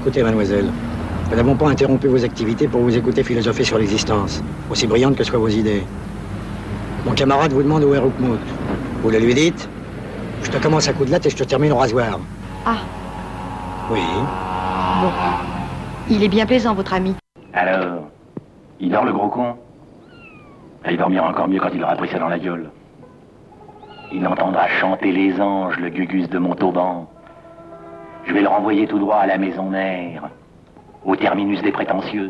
Écoutez, mademoiselle, nous n'avons pas interrompu vos activités pour vous écouter philosopher sur l'existence, aussi brillante que soient vos idées. Mon camarade vous demande où est Roukmout. Vous le lui dites, je te commence à coup de latte et je te termine au rasoir. Ah. Oui. Bon. Il est bien plaisant, votre ami. Alors, il dort le gros con? Il dormira encore mieux quand il aura pris ça dans la gueule. Il entendra chanter les anges, le gugus de Montauban. Je vais le renvoyer tout droit à la maison mère, au terminus des prétentieux.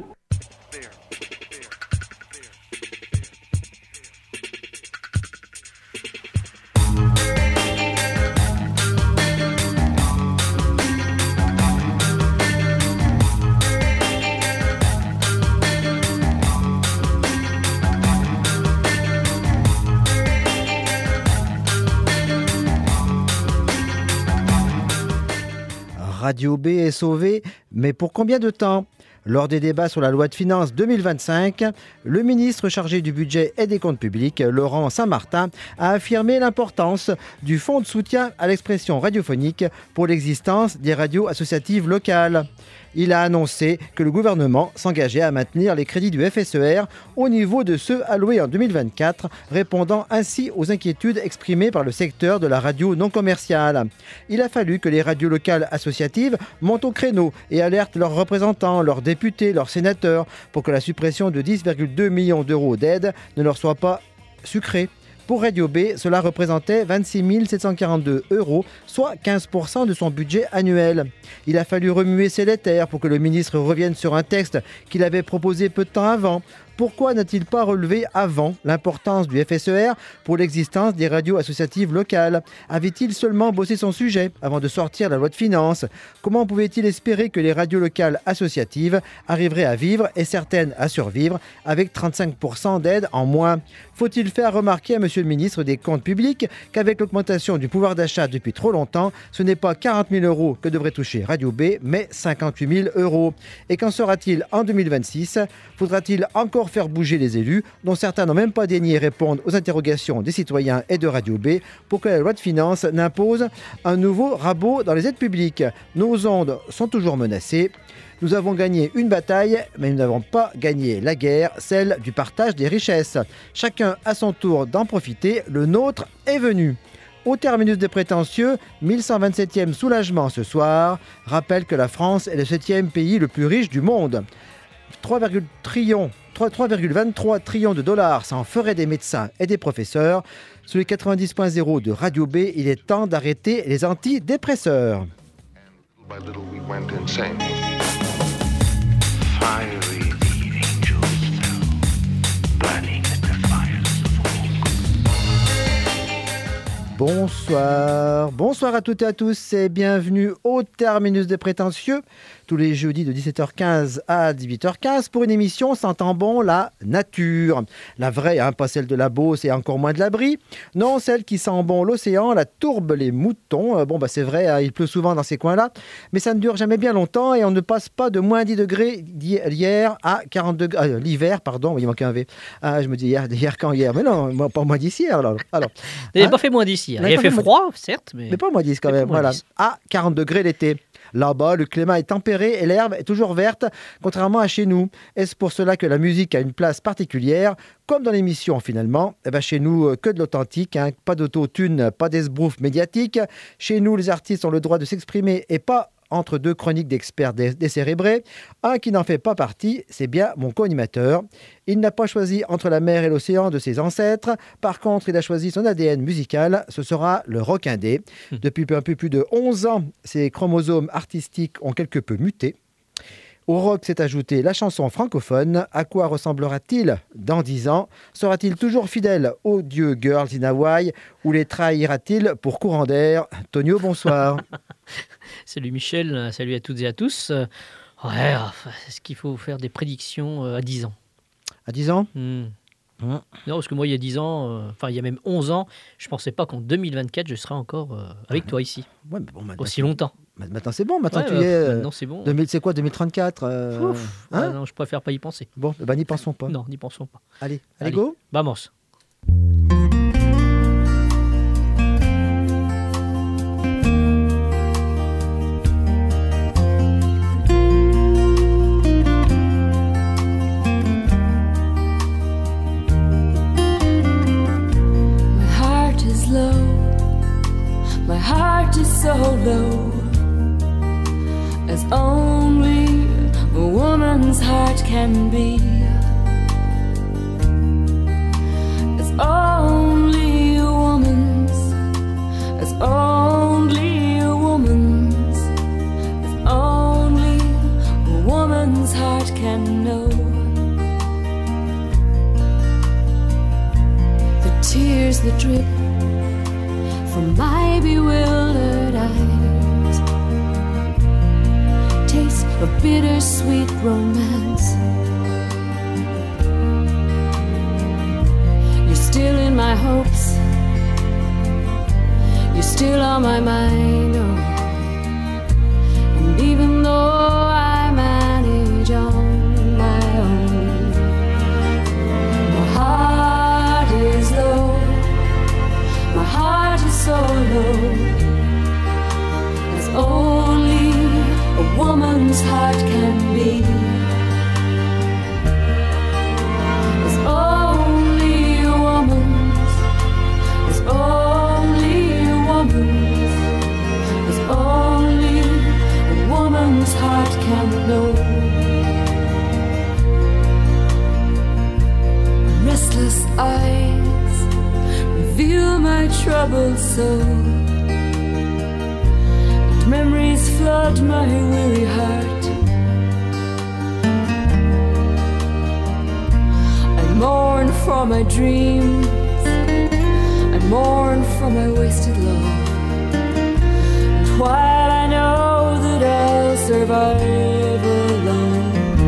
Radio B est sauvée, mais pour combien de temps ? Lors des débats sur la loi de finances 2025, le ministre chargé du budget et des comptes publics, Laurent Saint-Martin, a affirmé l'importance du fonds de soutien à l'expression radiophonique pour l'existence des radios associatives locales. Il a annoncé que le gouvernement s'engageait à maintenir les crédits du FSER au niveau de ceux alloués en 2024, répondant ainsi aux inquiétudes exprimées par le secteur de la radio non commerciale. Il a fallu que les radios locales associatives montent au créneau et alertent leurs représentants, leurs députés, leurs sénateurs, pour que la suppression de 10,2 millions d'euros d'aide ne leur soit pas sucrée. Pour Radio B, cela représentait 26 742 €, soit 15% de son budget annuel. Il a fallu remuer ses lettres pour que le ministre revienne sur un texte qu'il avait proposé peu de temps avant. Pourquoi n'a-t-il pas relevé avant l'importance du FSER pour l'existence des radios associatives locales ? Avait-il seulement bossé son sujet avant de sortir la loi de finances ? Comment pouvait-il espérer que les radios locales associatives arriveraient à vivre et certaines à survivre avec 35% d'aide en moins ? Faut-il faire remarquer à Monsieur le ministre des Comptes publics qu'avec l'augmentation du pouvoir d'achat depuis trop longtemps, ce n'est pas 40 000 € que devrait toucher Radio B, mais 58 000 €. Et qu'en sera-t-il en 2026 ? Faudra-t-il encore faire bouger les élus, dont certains n'ont même pas daigné répondre aux interrogations des citoyens et de Radio B pour que la loi de finances n'impose un nouveau rabot dans les aides publiques ? Nos ondes sont toujours menacées. Nous avons gagné une bataille, mais nous n'avons pas gagné la guerre, celle du partage des richesses. Chacun à son tour d'en profiter, le nôtre est venu. Au terminus des prétentieux, 1127e soulagement ce soir, rappelle que la France est le 7e pays le plus riche du monde. 3,23 trillions de dollars, ça en ferait des médecins et des professeurs. Sur les 90.0 de Radio B, il est temps d'arrêter les antidépresseurs. By little we went insane. Fiery the angels fell, burning at the fires of Bonsoir, bonsoir à toutes et à tous et bienvenue au terminus des prétentieux, tous les jeudis de 17h15 à 18h15 pour une émission sentant bon la nature. La vraie, pas celle de la Beauce et encore moins de la Brie. Non, celle qui sent bon l'océan, la tourbe, les moutons. C'est vrai, il pleut souvent dans ces coins-là, mais ça ne dure jamais bien longtemps et on ne passe pas de moins 10 degrés d'hier à 40 degrés, l'hiver, pardon, il manquait un V. Je me dis hier quand hier, mais non, pas moins 10 hier. Alors, il n'a pas fait moins 10 hier. Il a fait froid, certes, mais pas moins 10 quand même. Voilà, 10. À 40 degrés l'été. Là-bas, le climat est tempéré et l'herbe est toujours verte, contrairement à chez nous. Est-ce pour cela que la musique a une place particulière ? Comme dans l'émission, finalement. Chez nous, que de l'authentique, pas d'autotune, pas d'esbrouf médiatique. Chez nous, les artistes ont le droit de s'exprimer et pas entre deux chroniques d'experts décérébrés. Un qui n'en fait pas partie, c'est bien mon co-animateur. Il n'a pas choisi entre la mer et l'océan de ses ancêtres. Par contre, il a choisi son ADN musical. Ce sera le rock indé. Depuis un peu plus de 11 ans, ses chromosomes artistiques ont quelque peu muté. Au rock s'est ajoutée la chanson francophone. À quoi ressemblera-t-il dans 10 ans ? Sera-t-il toujours fidèle aux dieux Girls in Hawaii ou les trahira-t-il pour courant d'air ? Tonio, bonsoir. Salut Michel, salut à toutes et à tous. Est-ce qu'il faut faire des prédictions à 10 ans ? À 10 ans ? Non, parce que moi, il y a 10 ans, il y a même 11 ans, je ne pensais pas qu'en 2024, je serais encore avec toi ici. Ouais, mais bon, aussi longtemps. Maintenant, c'est bon. Maintenant, tu y es. Maintenant, c'est bon. C'est quoi, 2034 non, je préfère pas y penser. Bon, n'y pensons pas. Non, n'y pensons pas. Allez, go. Vamos. as only a woman's heart can be, as only a woman's, as only a woman's, as only a woman's heart can know. The tears that drip from my bewildered eyes, taste of bittersweet romance. You're still in my hopes, you're still on my mind, oh. And even though I manage on my own, my heart is low, my heart is so low, as only a woman's heart can be, as only a woman's, as only a woman's, as only a woman's heart can know. Restless eyes reveal my troubled soul, and memories flood my weary heart. I mourn for my dreams, I mourn for my wasted love, and while I know that I'll survive alone,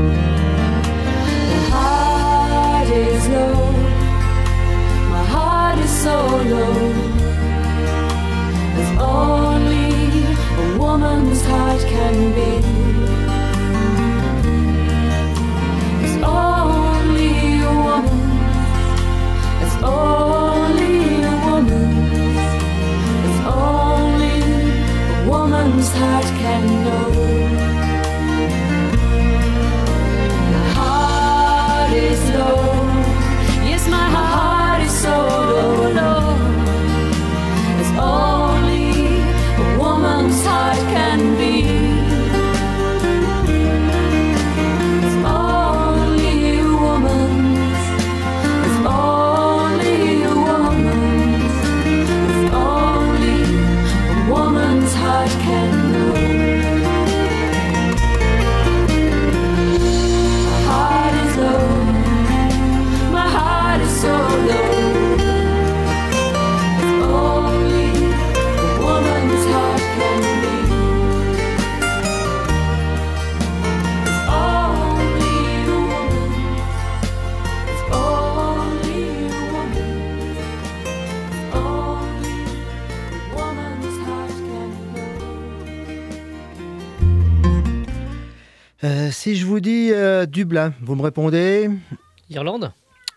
my heart is low, my heart is so low, as only a woman's heart can be, as only a woman's, as only a woman's, as only a woman's heart can know. My heart is low, yes, my heart is so low, low, as only a woman's heart can be, as only a woman's, as only a woman's, as only a woman's heart can know. My heart is low, my heart is so low, as only a woman's heart can be, as only a woman's, as only a woman's, as only a woman's heart can know. Si je vous dis Dublin, vous me répondez Irlande?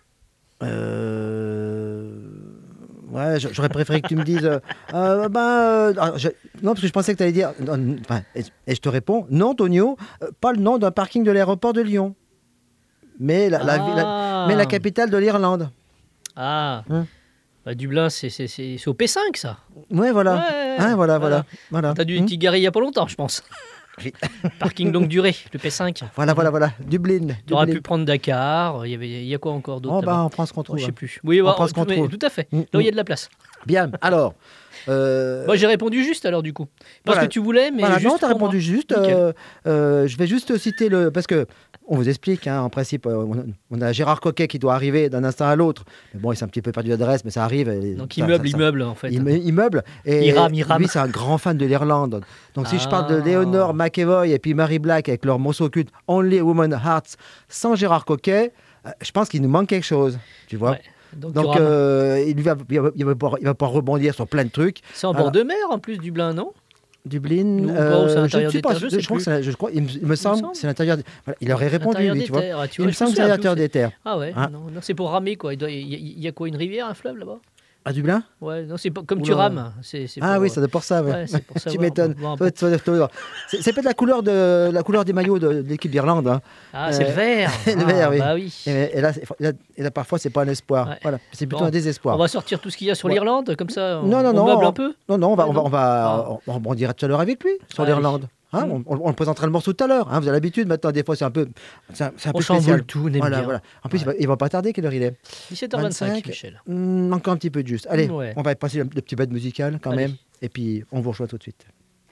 Ouais, j'aurais préféré que tu me dises. Non, parce que je pensais que tu allais dire. Et je te réponds non, Tonio, pas le nom d'un parking de l'aéroport de Lyon, mais la capitale de l'Irlande. Ah, bah, Dublin, c'est au P5, ça. Ouais, voilà. Ouais, Hein, voilà. T'as dû t'y garer il n'y a pas longtemps, je pense. Oui. Parking longue durée, le P5. Voilà. Dublin. Tu aurais pu prendre Dakar. Il y a quoi encore d'autre là-bas? On prend ce qu'on trouve. Je sais plus. Oui, on prend ce qu'on trouve. Tout à fait. Là où il y a de la place. Bien, alors. Moi, j'ai répondu juste alors, du coup. Parce que tu voulais, mais. Voilà, juste non, tu as pour répondu moi. juste. Je vais juste citer le. Parce que. On vous explique, hein, en principe, on a Gérard Coquet qui doit arriver d'un instant à l'autre. Mais bon, il s'est un petit peu perdu d'adresse, mais ça arrive. Donc, immeuble, en fait. Immeuble. Et Il rame. lui, c'est un grand fan de l'Irlande. Donc, si je parle de Léonore McEvoy et puis Mary Black avec leur morceau culte Only a Woman Hearts sans Gérard Coquet, je pense qu'il nous manque quelque chose. Tu vois. Ouais. Donc il va pouvoir rebondir sur plein de trucs. c'est en bord de mer, en plus, Dublin, non? Dublin, Ou pas, c'est à l'intérieur je des terres, je sais je crois, il me semble, c'est l'intérieur. Voilà, il aurait répondu, L'intérieur lui, des tu vois. terres. Il me semble que c'est à l'intérieur des terres. Ah ouais, Hein? non, c'est pour ramer, quoi. Il y a quoi, une rivière, un fleuve là-bas? À Dublin? Ouais, non, c'est pas comme Oula. tu rames. C'est Ah pour, oui, c'est pour ça. Ouais. ouais, c'est pour Tu savoir. m'étonnes. Bon, C'est peut-être la couleur des maillots de l'équipe d'Irlande. Hein. Ah, c'est le vert. Le vert, oui. Bah oui. Et là, parfois, c'est pas un espoir. Ouais. Voilà, c'est plutôt Bon. un désespoir. On va sortir tout ce qu'il y a sur Ouais. l'Irlande, comme ça, on Non, meuble un peu. Non, on Ouais, non. rebondira tout à l'heure avec lui sur Allez. l'Irlande. Hein, on le présentera le morceau tout à l'heure. Hein, vous avez l'habitude maintenant, des fois c'est un peu On spécial. chamboule tout, on aime Voilà, bien. voilà. En plus, Ouais. il va pas tarder, quelle heure il est 17h25, Michel. Encore un petit peu de juste. Allez, Ouais. on va passer le petit bed musical quand Allez. même. Et puis, on vous rejoint tout de suite.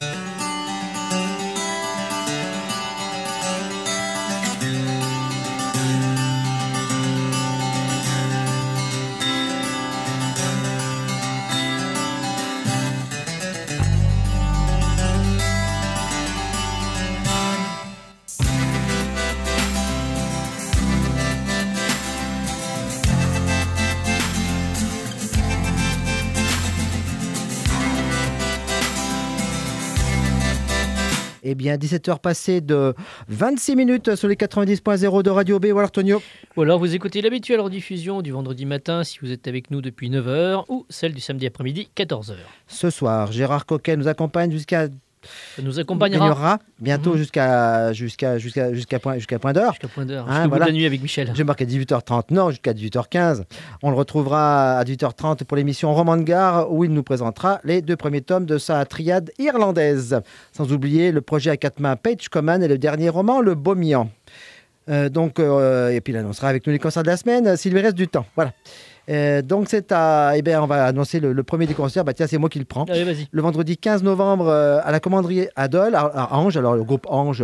Eh bien, 17h passées de 26 minutes sur les 90.0 de Radio B. Voilà, Tonio. Ou alors vous écoutez l'habituelle rediffusion du vendredi matin si vous êtes avec nous depuis 9h ou celle du samedi après-midi 14h. Ce soir, Gérard Coquet nous accompagne jusqu'à... Ça nous accompagnera bientôt jusqu'à point d'heure. jusqu'à point d'heure, Hein, jusqu'au bout voilà. de la nuit avec Michel. J'ai marqué 18h30, non, jusqu'à 18h15. On le retrouvera à 18h30 pour l'émission Roman de Gare où il nous présentera les 2 premiers tomes de sa triade irlandaise. Sans oublier le projet à 4 mains Page Common et le dernier roman Le Beaumian. Et puis il annoncera avec nous les concerts de la semaine s'il lui reste du temps. Voilà. Donc c'est à... Eh bien, on va annoncer le premier des concerts. Bah, tiens, c'est moi qui le prends. Allez, vas-y. Le vendredi 15 novembre à la commanderie à Dole, à Ange. Alors le groupe Ange,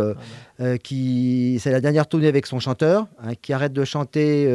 c'est la dernière tournée avec son chanteur, hein, qui arrête de chanter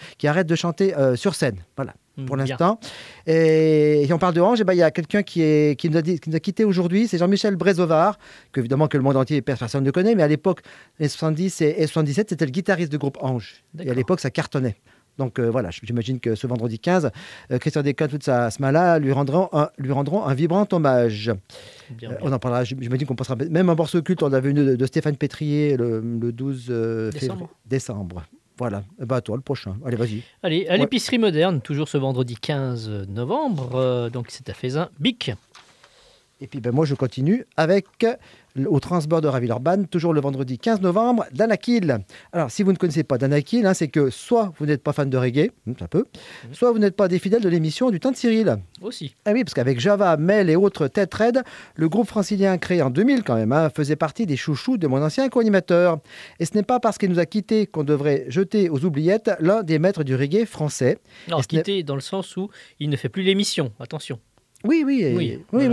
sur scène. Voilà. Pour Bien. l'instant. Et on parle de Ange, il y a quelqu'un qui nous a quitté aujourd'hui, c'est Jean-Michel Brézovard, que évidemment que le monde entier, personne ne connaît, mais à l'époque, les 70 et 77, c'était le guitariste du groupe Ange. Et à D'accord. l'époque, ça cartonnait. Donc voilà, j'imagine que ce vendredi 15, Christian Descoings, toute sa semaine-là, lui rendront un vibrant hommage. Bien, On en parlera, j'imagine qu'on passera même un morceau culte, on avait une de Stéphane Pétrier le 12 décembre. Voilà, bah toi le prochain, allez vas-y. Allez, à l'épicerie moderne, toujours ce vendredi 15 novembre, donc c'est à Faisin, Bic. Et puis moi je continue avec au Transborder à Villeurbanne, toujours le vendredi 15 novembre, Danakil. Alors si vous ne connaissez pas Danakil, hein, c'est que soit vous n'êtes pas fan de reggae, ça peut, soit vous n'êtes pas des fidèles de l'émission du temps de Cyril. Aussi. Ah oui, parce qu'avec Java, Mel et autres têtes raides, le groupe francilien créé en 2000 quand même, hein, faisait partie des chouchous de mon ancien co-animateur. Et ce n'est pas parce qu'il nous a quittés qu'on devrait jeter aux oubliettes l'un des maîtres du reggae français. Non, Et ce n'est- quitté dans le sens où il ne fait plus l'émission, attention. Oui, voilà.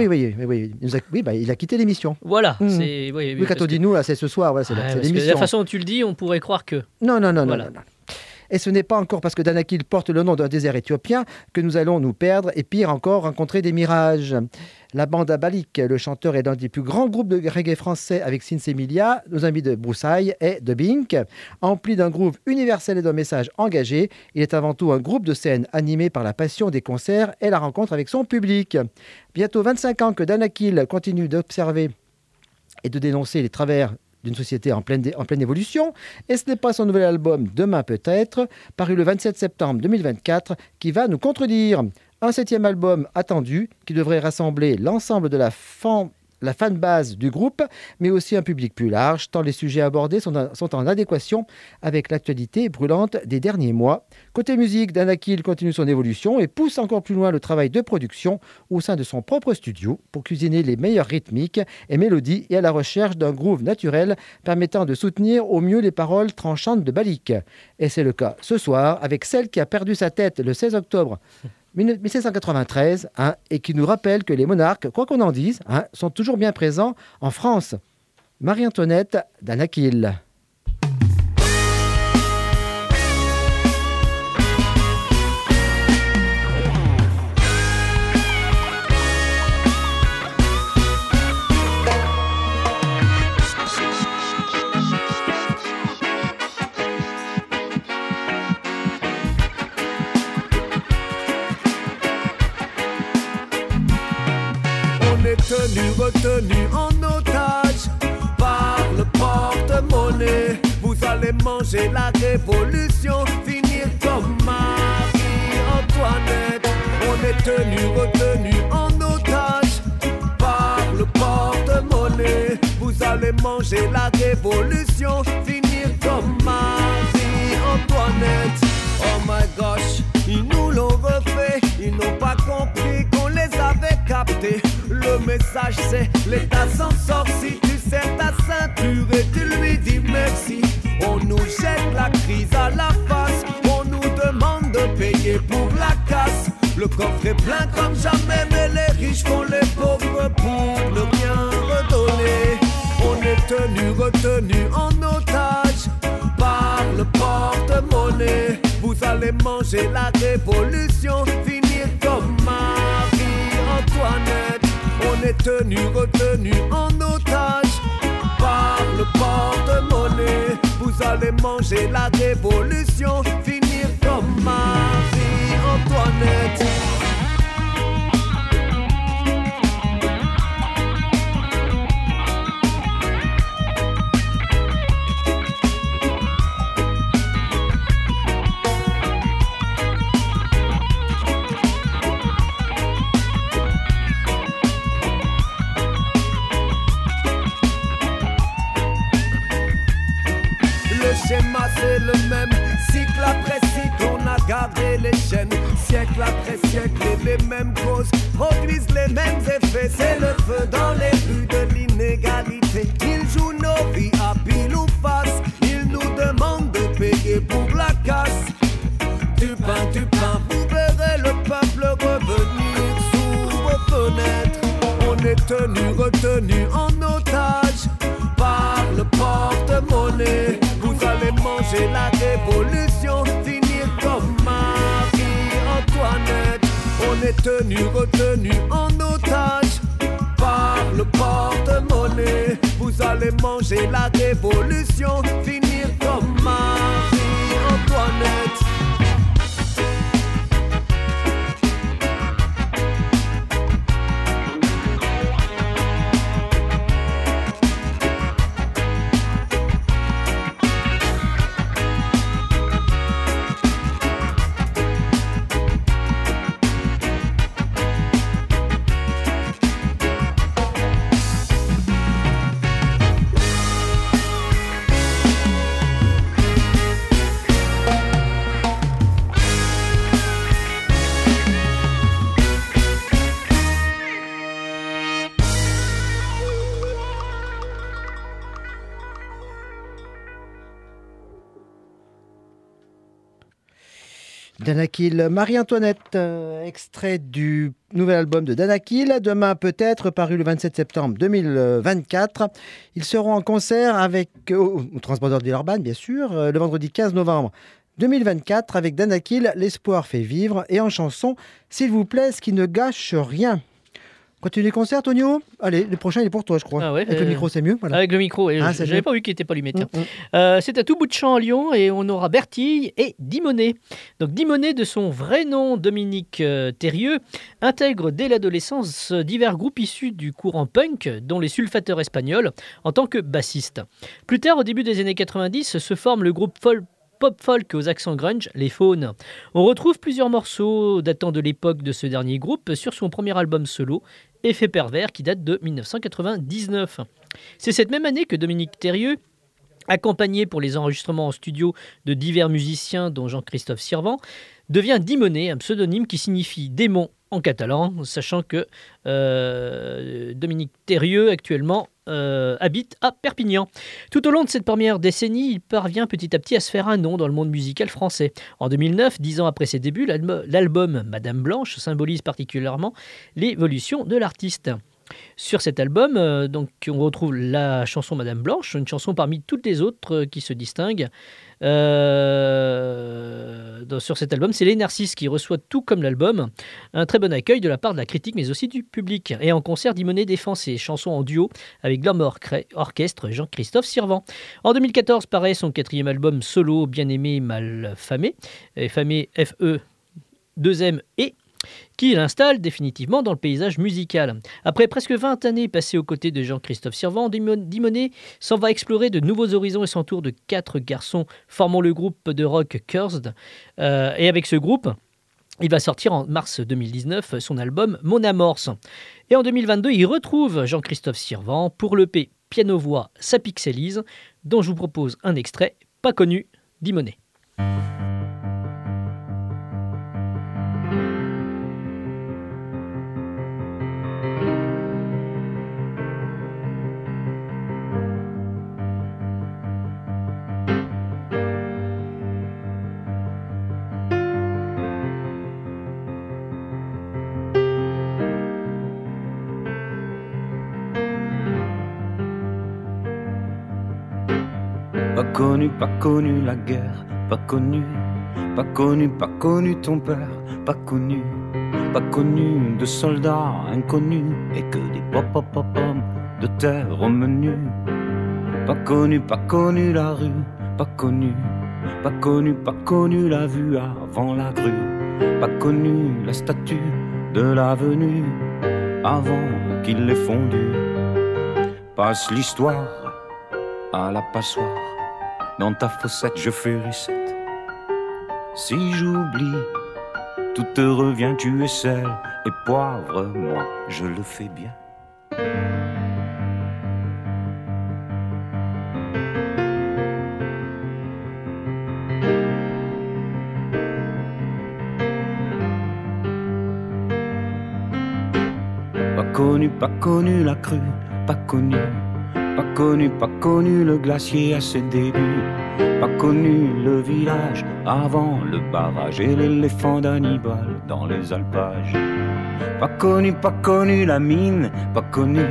Il a quitté l'émission. Voilà, Mhm. c'est... Oui, parce quand on que- dit nous, là, c'est ce soir, ouais, c'est Ah, c'est parce que de l'émission. la façon dont tu le dis, on pourrait croire que... Non. Voilà. Et ce n'est pas encore parce que Danakil porte le nom d'un désert éthiopien que nous allons nous perdre et pire encore, rencontrer des mirages. La bande à Balik, le chanteur est l'un des plus grands groupes de reggae français avec Sins Emilia, nos amis de Broussailles et de Bink. Empli d'un groove universel et d'un message engagé, il est avant tout un groupe de scène animé par la passion des concerts et la rencontre avec son public. Bientôt 25 ans que Danakil continue d'observer et de dénoncer les travers d'une société en pleine évolution, et ce n'est pas son nouvel album Demain peut-être, paru le 27 septembre 2024, qui va nous contredire. Un 7e album attendu, qui devrait rassembler l'ensemble de la fanbase du groupe, mais aussi un public plus large, tant les sujets abordés sont en adéquation avec l'actualité brûlante des derniers mois. Côté musique, Danakil continue son évolution et pousse encore plus loin le travail de production au sein de son propre studio pour cuisiner les meilleures rythmiques et mélodies et à la recherche d'un groove naturel permettant de soutenir au mieux les paroles tranchantes de Balik. Et c'est le cas ce soir avec celle qui a perdu sa tête le 16 octobre 1793, hein, et qui nous rappelle que les monarques, quoi qu'on en dise, hein, sont toujours bien présents en France. Marie-Antoinette Danakil. On est retenu en otage par le porte-monnaie. Vous allez manger la révolution, finir comme Marie-Antoinette. On est retenu en otage par le porte-monnaie. Vous allez manger la révolution, finir comme Marie-Antoinette. Oh my gosh, ils nous l'ont refait, ils n'ont pas compris qu'on les avait captés. Le message c'est l'État s'en sort si tu serre ta ceinture et tu lui dis merci. On nous jette la crise à la face, on nous demande de payer pour la casse. Le coffre est plein comme jamais, mais les riches font les pauvres pour ne rien redonner. On est retenu en otage par le porte-monnaie. Vous allez manger la révolution, finir comme Marie-Antoinette. On est retenu en otage par le porte-monnaie. Vous allez manger la révolution, finir comme Marie-Antoinette. Schéma c'est le même, cycle après cycle on a gardé les chaînes. Siècle après siècle et les mêmes causes produisent les mêmes effets. C'est le feu dans les rues de l'inégalité. Ils jouent nos vies à pile ou face. Ils nous demandent de payer pour la casse. Du pain, vous verrez le peuple revenir sous vos fenêtres. On est retenu en otage par le porte-monnaie. Vous allez manger la révolution, finir comme Marie-Antoinette. On est retenu en otage par le porte-monnaie. Vous allez manger la révolution, finir comme Marie-Antoinette. Danakil, Marie-Antoinette, extrait du nouvel album de Danakil, demain peut-être, paru le 27 septembre 2024. Ils seront en concert avec, au Transporteur de Villeurbanne, bien sûr, le vendredi 15 novembre 2024 avec Danakil, L'espoir fait vivre, et en chanson, s'il vous plaît, ce qui ne gâche rien. Continue les concerts, Tonio ? Allez, le prochain il est pour toi, je crois. Ah ouais, avec le micro, c'est mieux. Voilà. Avec le micro, et c'est j'avais mieux. pas vu qu'il n'était pas allumé. C'est à tout bout de champ à Lyon, et on aura Bertille et Dimonet. Donc Dimonet, de son vrai nom Dominique Thérieux, intègre dès l'adolescence divers groupes issus du courant punk, dont les Sulfateurs Espagnols, en tant que bassiste. Plus tard, au début des années 90, se forme le groupe pop-folk aux accents grunge, les Faunes. On retrouve plusieurs morceaux datant de l'époque de ce dernier groupe sur son premier album solo, Effet pervers, qui date de 1999. C'est cette même année que Dominique Thérieux, accompagné pour les enregistrements en studio de divers musiciens dont Jean-Christophe Sirvent, devient Dimonet, un pseudonyme qui signifie démon en catalan, sachant que Dominique Thérieux actuellement habite à Perpignan. Tout au long de cette première décennie, il parvient petit à petit à se faire un nom dans le monde musical français. En 2009, 10 ans après ses débuts, l'album Madame Blanche symbolise particulièrement l'évolution de l'artiste. Sur cet album, donc, on retrouve la chanson Madame Blanche, une chanson parmi toutes les autres qui se distinguent. Sur cet album, c'est Les Narcisses qui reçoit, tout comme l'album, un très bon accueil de la part de la critique mais aussi du public. Et en concert, Dimonet défend ses chansons en duo avec l'homme orchestre Jean-Christophe Sirvent. En 2014 paraît son quatrième album solo, Bien aimé, mal famé, famé F-E 2M et qui l'installe définitivement dans le paysage musical. Après presque 20 années passées aux côtés de Jean-Christophe Sirvent, Dimonet s'en va explorer de nouveaux horizons et s'entoure de 4 garçons formant le groupe de rock Cursed. Et avec ce groupe, il va sortir en mars 2019 son album Mon Amorce. Et en 2022, il retrouve Jean-Christophe Sirvent pour l'EP Piano-Voix, ça pixelise, dont je vous propose un extrait, Pas connu, Dimonet. pas connu la guerre, pas connu ton père, pas connu de soldats inconnus et que des pop-pop-pop de terre au menu. Pas connu la rue, pas connu la vue avant la grue, pas connu la statue de l'avenue avant qu'il l'ait fondue. Passe l'histoire à la passoire, dans ta fossette je fais reset. Si j'oublie, tout te revient, tu es sel et poivre, moi je le fais bien. Pas connu la crue, pas connu le glacier à ses débuts, pas connu le village avant le barrage et l'éléphant d'Hannibal dans les alpages. Pas connu la mine, pas connu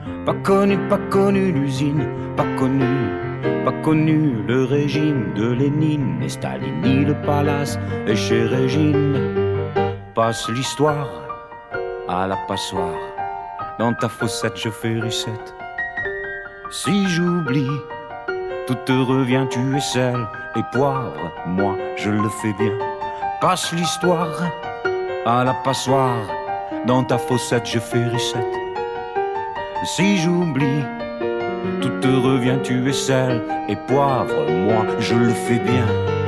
l'usine, pas connu le régime de Lénine et Staline, ni le palace et chez Régine. Passe l'histoire à la passoire, dans ta fossette je fais reset. Si j'oublie, tout te revient, tu es sel et poivre, moi je le fais bien. Passe l'histoire à la passoire, dans ta fossette je fais reset. Si j'oublie, tout te revient, tu es sel et poivre, moi je le fais bien.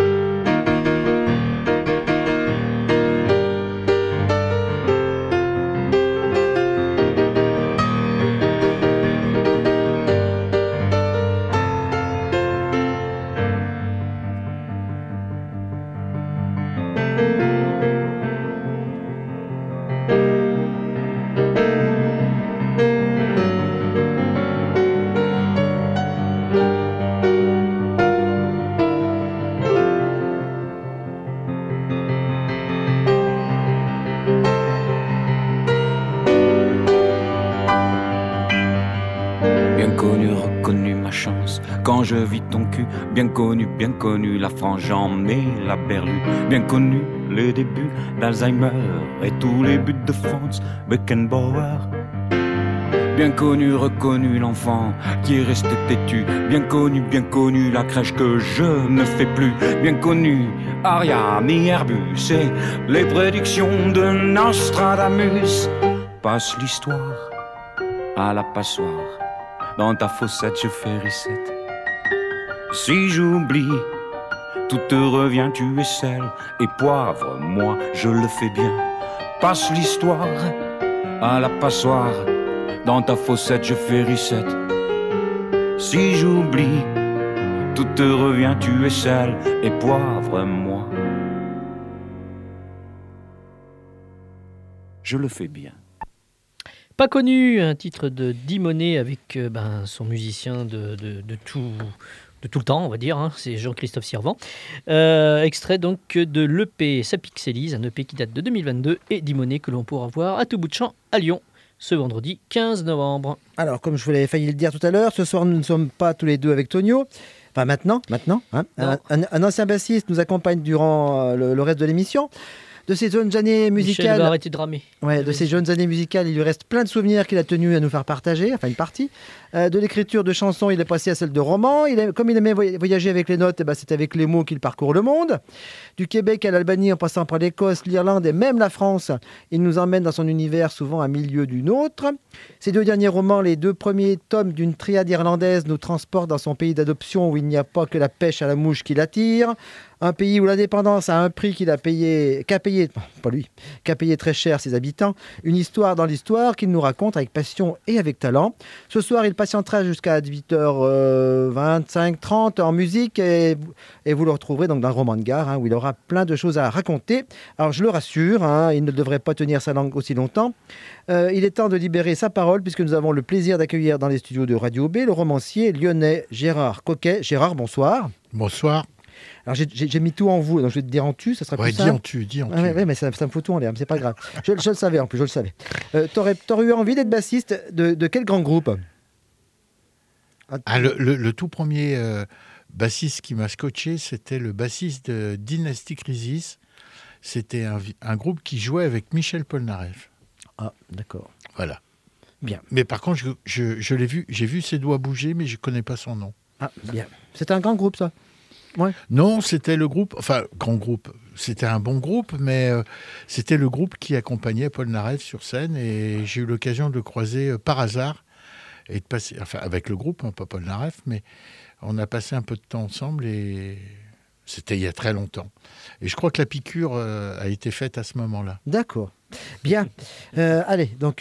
Je vis ton cul, bien connu la frange et la berlue, bien connu les débuts d'Alzheimer et tous les buts de Franz Beckenbauer. Bien connu, reconnu l'enfant qui est resté têtu, bien connu la crèche que je ne fais plus, bien connu Ariane et Airbus et les prédictions de Nostradamus. Passe l'histoire à la passoire, dans ta fossette je fais reset. Si j'oublie, tout te revient, tu es sel et poivre, moi je le fais bien. Passe l'histoire à la passoire, dans ta fossette je fais reset. Si j'oublie, tout te revient, tu es sel et poivre, moi je le fais bien. Pas connu, un titre de Dimonet avec son musicien de tout le temps, on va dire, hein, c'est Jean-Christophe Sirvent. Extrait donc de l'EP Ça pixelise, un EP qui date de 2022, et Dimonet que l'on pourra voir à tout bout de champ à Lyon ce vendredi 15 novembre. Alors, comme je vous l'avais failli le dire tout à l'heure, ce soir nous ne sommes pas tous les deux avec Tonio. Enfin maintenant. Hein. Un ancien bassiste nous accompagne durant le reste de l'émission. De ces jeunes années musicales. Michel va arrêter de ramer. Ouais, de ces jeunes années musicales, il lui reste plein de souvenirs qu'il a tenu à nous faire partager, enfin une partie. De l'écriture de chansons, il est passé à celle de romans. Comme il aimait voyager avec les notes, c'est avec les mots qu'il parcourt le monde. Du Québec à l'Albanie, en passant par l'Écosse, l'Irlande et même la France, il nous emmène dans son univers, souvent à milieu du nôtre. Ces deux derniers romans, les deux premiers tomes d'une triade irlandaise, nous transportent dans son pays d'adoption où il n'y a pas que la pêche à la mouche qui l'attire. Un pays où l'indépendance a un prix qu'a payé très cher ses habitants. Une histoire dans l'histoire qu'il nous raconte avec passion et avec talent. Ce soir, il patientera jusqu'à 18h25, 30 en musique et vous le retrouverez donc dans le roman de gare où il aura plein de choses à raconter. Alors je le rassure, il ne devrait pas tenir sa langue aussi longtemps. Il est temps de libérer sa parole puisque nous avons le plaisir d'accueillir dans les studios de Radio B le romancier lyonnais Gérard Coquet. Gérard, bonsoir. Bonsoir. Alors j'ai mis tout en vous, donc je vais te dire en tu, ça sera plus simple. Dis en tu. Ouais, mais ça me fout tout en l'air, mais c'est pas grave. Je le savais en plus, je le savais. T'aurais eu envie d'être bassiste de quel grand groupe ? Le tout premier bassiste qui m'a scotché, c'était le bassiste de Dynasty Crisis. C'était un groupe qui jouait avec Michel Polnareff. Ah, d'accord. Voilà. Bien. Mais par contre, je l'ai vu, j'ai vu ses doigts bouger, mais je ne connais pas son nom. Ah, bien. C'était un grand groupe, ça. Ouais. Non, c'était le groupe, enfin, grand groupe. C'était un bon groupe, mais c'était le groupe qui accompagnait Polnareff sur scène. Et j'ai eu l'occasion de le croiser par hasard et de passer, enfin, avec le groupe, hein, pas Polnareff, mais on a passé un peu de temps ensemble et c'était il y a très longtemps. Et je crois que la piqûre a été faite à ce moment-là. D'accord. Bien. Allez, donc,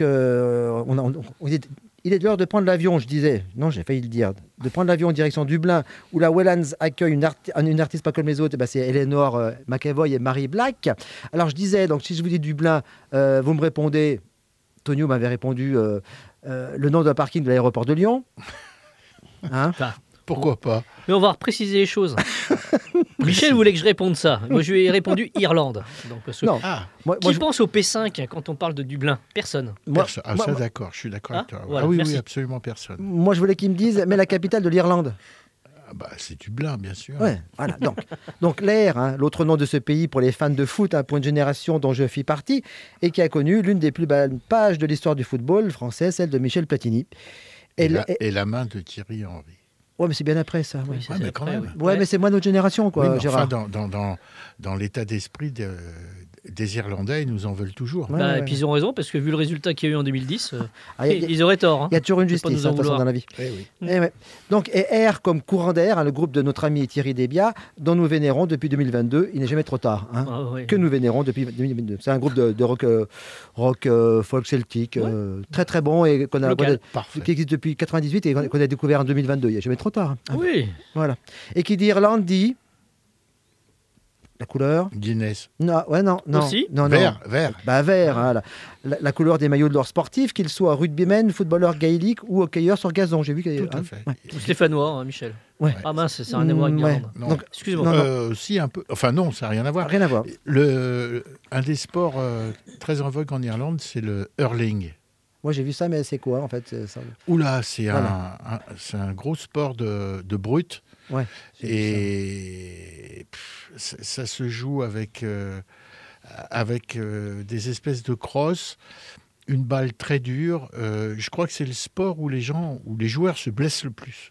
il est l'heure de prendre l'avion, je disais. Non, j'ai failli le dire. De prendre l'avion en direction Dublin, où la Wellands accueille une artiste pas comme les autres. C'est Eleanor McEvoy et Mary Black. Alors, je disais, donc, si je vous dis Dublin, vous me répondez... Tonio m'avait répondu le nom d'un parking de l'aéroport de Lyon. Hein? Pourquoi pas? Mais on va repréciser les choses. Michel voulait que je réponde ça. Moi, je lui ai répondu Irlande. Donc, non. Qui pense au P5 quand on parle de Dublin? Personne. D'accord, je suis d'accord avec toi. Voilà, oui, merci. oui, absolument personne. Moi, je voulais qu'il me dise, mais la capitale de l'Irlande. C'est Dublin, bien sûr. Ouais, voilà. Donc l'Air, hein, l'autre nom de ce pays pour les fans de foot, pour une génération dont je fis partie, et qui a connu l'une des plus belles pages de l'histoire du football français, celle de Michel Platini. Et la main de Thierry Henry. Ouais, mais c'est bien après ça. Ouais, mais quand même. Ouais, mais c'est moi notre génération, quoi, oui, Gérard. Enfin, dans l'état d'esprit des Irlandais, ils nous en veulent toujours. Et puis ils ont raison, parce que vu le résultat qu'il y a eu en 2010, ils auraient tort. Il y a toujours une justice, de toute façon, dans la vie. Donc, et Air comme courant d'air, hein, le groupe de notre ami Thierry Desbiat, dont nous vénérons depuis 2022. Il n'est jamais trop tard. Hein, que nous vénérons depuis 2022. C'est un groupe de rock folk celtique, très très bon, et qui existe depuis 98 et qu'on a découvert en 2022. Il n'est jamais trop tard. Hein. Oui. Voilà. Et qui dit Irlande dit... La couleur Guinness. Non. Aussi non. Vert. Vert. Hein, la couleur des maillots de leurs sportifs, qu'ils soient rugbymen, footballeurs gaéliques ou hockeyeurs sur gazon. J'ai vu qu'il y a... Tout à fait. Stéphanois, Michel. Ouais. Ah mince, c'est un émoi avec l'Irlande. Donc, excusez-moi. Si, un peu. Enfin, non, ça n'a rien à voir. Rien à voir. Un des sports très en vogue en Irlande, c'est le hurling. Moi, j'ai vu ça, mais c'est quoi, en fait ça... Oula, c'est un gros sport de brut. Ouais, et ça se joue avec des espèces de crosses, une balle très dure. Je crois que c'est le sport où les joueurs se blessent le plus.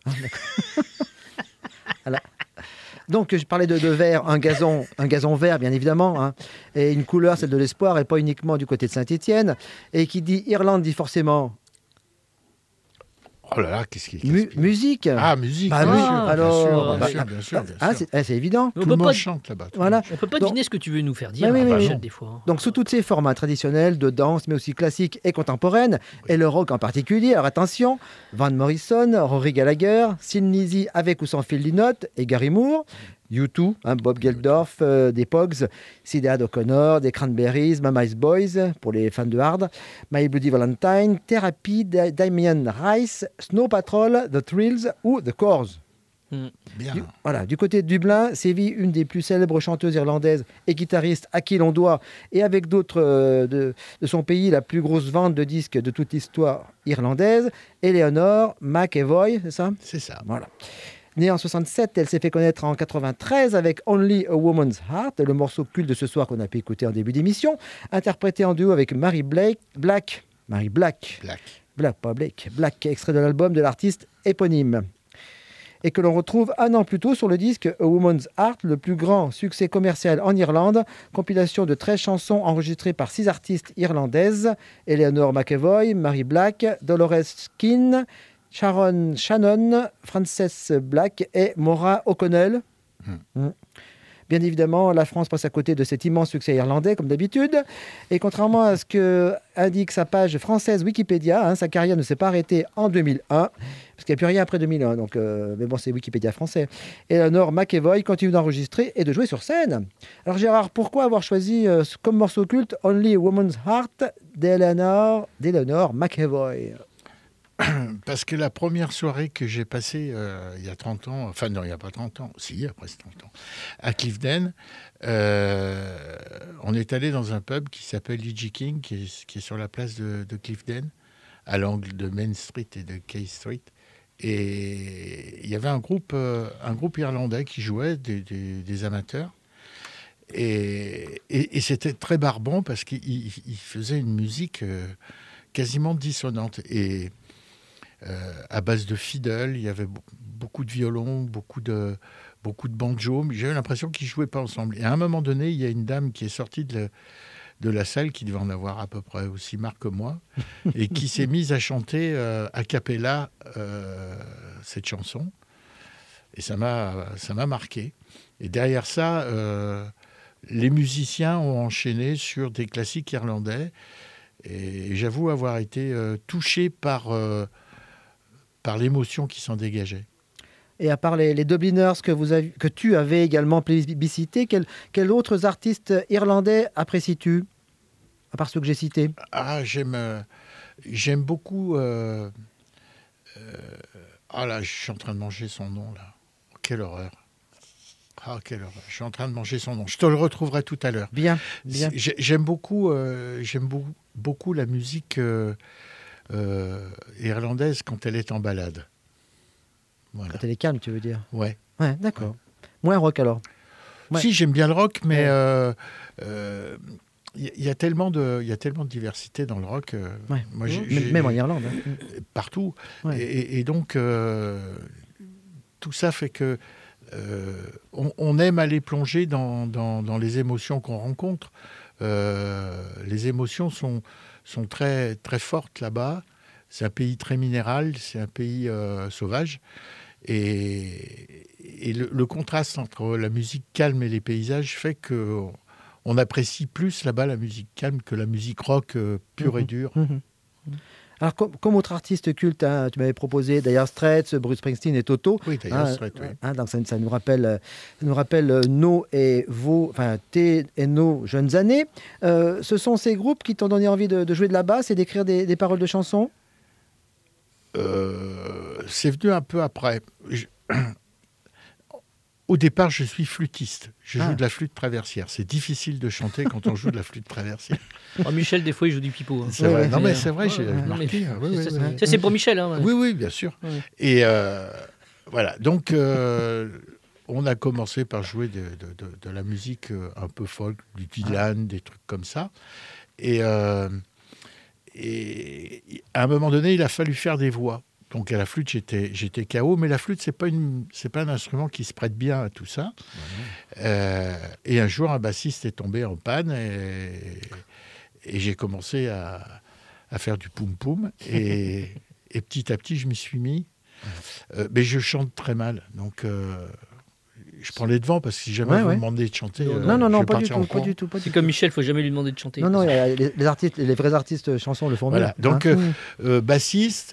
Voilà. Donc, je parlais de vert, un gazon vert, bien évidemment, hein, et une couleur, celle de l'espoir, et pas uniquement du côté de Saint-Étienne. Et qui dit Irlande dit forcément... Oh là là, qu'est-ce qui musique. Ah, musique. Bien sûr. C'est évident. Tout le monde chante là-bas. Voilà. On ne peut pas deviner ce que tu veux nous faire dire, des fois. Donc, sous tous ces formats traditionnels de danse, mais aussi classiques et contemporaines, et le rock en particulier, alors attention, Van Morrison, Rory Gallagher, Sin Lizzy avec ou sans Phil Lynott et Gary Moore, U2, Bob Geldof, des Pogues, Sinéad O'Connor, des Cranberries, Mama's Boys, pour les fans de hard, My Bloody Valentine, Therapy, Damien Rice, Snow Patrol, The Thrills ou The Corrs. Bien. Du côté de Dublin, sévit une des plus célèbres chanteuses irlandaises et guitaristes à qui l'on doit, et avec d'autres de son pays, la plus grosse vente de disques de toute l'histoire irlandaise, Eleanor McEvoy, c'est ça? C'est ça. Voilà. Née en 67, elle s'est fait connaître en 93 avec Only a Woman's Heart, le morceau culte de ce soir qu'on a pu écouter en début d'émission, interprété en duo avec Mary Black, extrait de l'album de l'artiste éponyme. Et que l'on retrouve un an plus tôt sur le disque A Woman's Heart, le plus grand succès commercial en Irlande, compilation de 13 chansons enregistrées par 6 artistes irlandaises, Eleanor McEvoy, Mary Black, Dolores Keane, Sharon Shannon, Frances Black et Maura O'Connell. Bien évidemment, la France passe à côté de cet immense succès irlandais, comme d'habitude. Et contrairement à ce que indique sa page française Wikipédia, sa carrière ne s'est pas arrêtée en 2001, parce qu'il n'y a plus rien après 2001. Donc, mais bon, c'est Wikipédia français. Eleanor McEvoy continue d'enregistrer et de jouer sur scène. Alors Gérard, pourquoi avoir choisi comme morceau culte Only a Woman's Heart d'Eleanor McEvoy? Parce que la première soirée que j'ai passée il y a 30 ans, enfin non, il n'y a pas 30 ans, si, il y a presque 30 ans, à Clifden, on est allé dans un pub qui s'appelle E.G. King, qui est sur la place de Clifden, à l'angle de Main Street et de Kay Street, Et il y avait un groupe irlandais qui jouait, des amateurs. Et c'était très barbant parce qu'il faisait une musique quasiment dissonante. Et à base de fiddle, il y avait beaucoup de violons, beaucoup de banjo. Mais j'avais l'impression qu'ils ne jouaient pas ensemble. Et à un moment donné, il y a une dame qui est sortie de la salle, qui devait en avoir à peu près aussi marre que moi, et qui s'est mise à chanter a cappella cette chanson. Et ça m'a marqué. Et derrière ça, les musiciens ont enchaîné sur des classiques irlandais. Et j'avoue avoir été touché par l'émotion qui s'en dégageait. Et à part les Dubliners que tu avais également plébiscité, quels autres artistes irlandais apprécies-tu, à part ceux que j'ai cités? J'aime beaucoup... Ah là, je suis en train de manger son nom, là. Quelle horreur. Ah, quelle horreur. Je suis en train de manger son nom. Je te le retrouverai tout à l'heure. Bien. J'aime beaucoup la musique irlandaise quand elle est en balade. Voilà. Quand elle est calme, tu veux dire? Ouais. Ouais, d'accord. Moins rock alors? Ouais. Si, j'aime bien le rock, mais il y a tellement de diversité dans le rock. Ouais. Moi, même en Irlande. Hein. Partout. Ouais. Et donc, tout ça fait que on aime aller plonger dans les émotions qu'on rencontre. Les émotions sont très, très fortes là-bas. C'est un pays très minéral, c'est un pays sauvage. Et le contraste entre la musique calme et les paysages fait qu'on apprécie plus là-bas la musique calme que la musique rock pure et dure. Alors, comme autre artiste culte, hein, tu m'avais proposé Dire Straits, Bruce Springsteen et Toto. Oui, Dire Straits, oui. Donc ça nous rappelle tes et nos jeunes années. Ce sont ces groupes qui t'ont donné envie de jouer de la basse et d'écrire des paroles de chansons? C'est venu un peu après. Au départ, je suis flûtiste. Je joue de la flûte traversière. C'est difficile de chanter quand on joue de la flûte traversière. Oh, Michel, des fois, il joue du pipeau. Hein. C'est vrai. Non, mais c'est vrai, j'ai remarqué. Ça, c'est pour Michel. Hein, oui, bien sûr. Ouais. Et voilà. Donc, on a commencé par jouer de la musique un peu folk, du Dylan, des trucs comme ça. Et à un moment donné, il a fallu faire des voix. Donc à la flûte, j'étais KO, mais la flûte, c'est pas un instrument qui se prête bien à tout ça. Et un jour, un bassiste est tombé en panne et j'ai commencé à faire du poum-poum. Et petit à petit, je m'y suis mis. Mais je chante très mal, donc je prends les devants parce que si jamais vous me demandez de chanter, non, pas du tout. C'est comme Michel, il ne faut jamais lui demander de chanter. Non, les vrais artistes chansons le font voilà. bien. Donc, bassiste,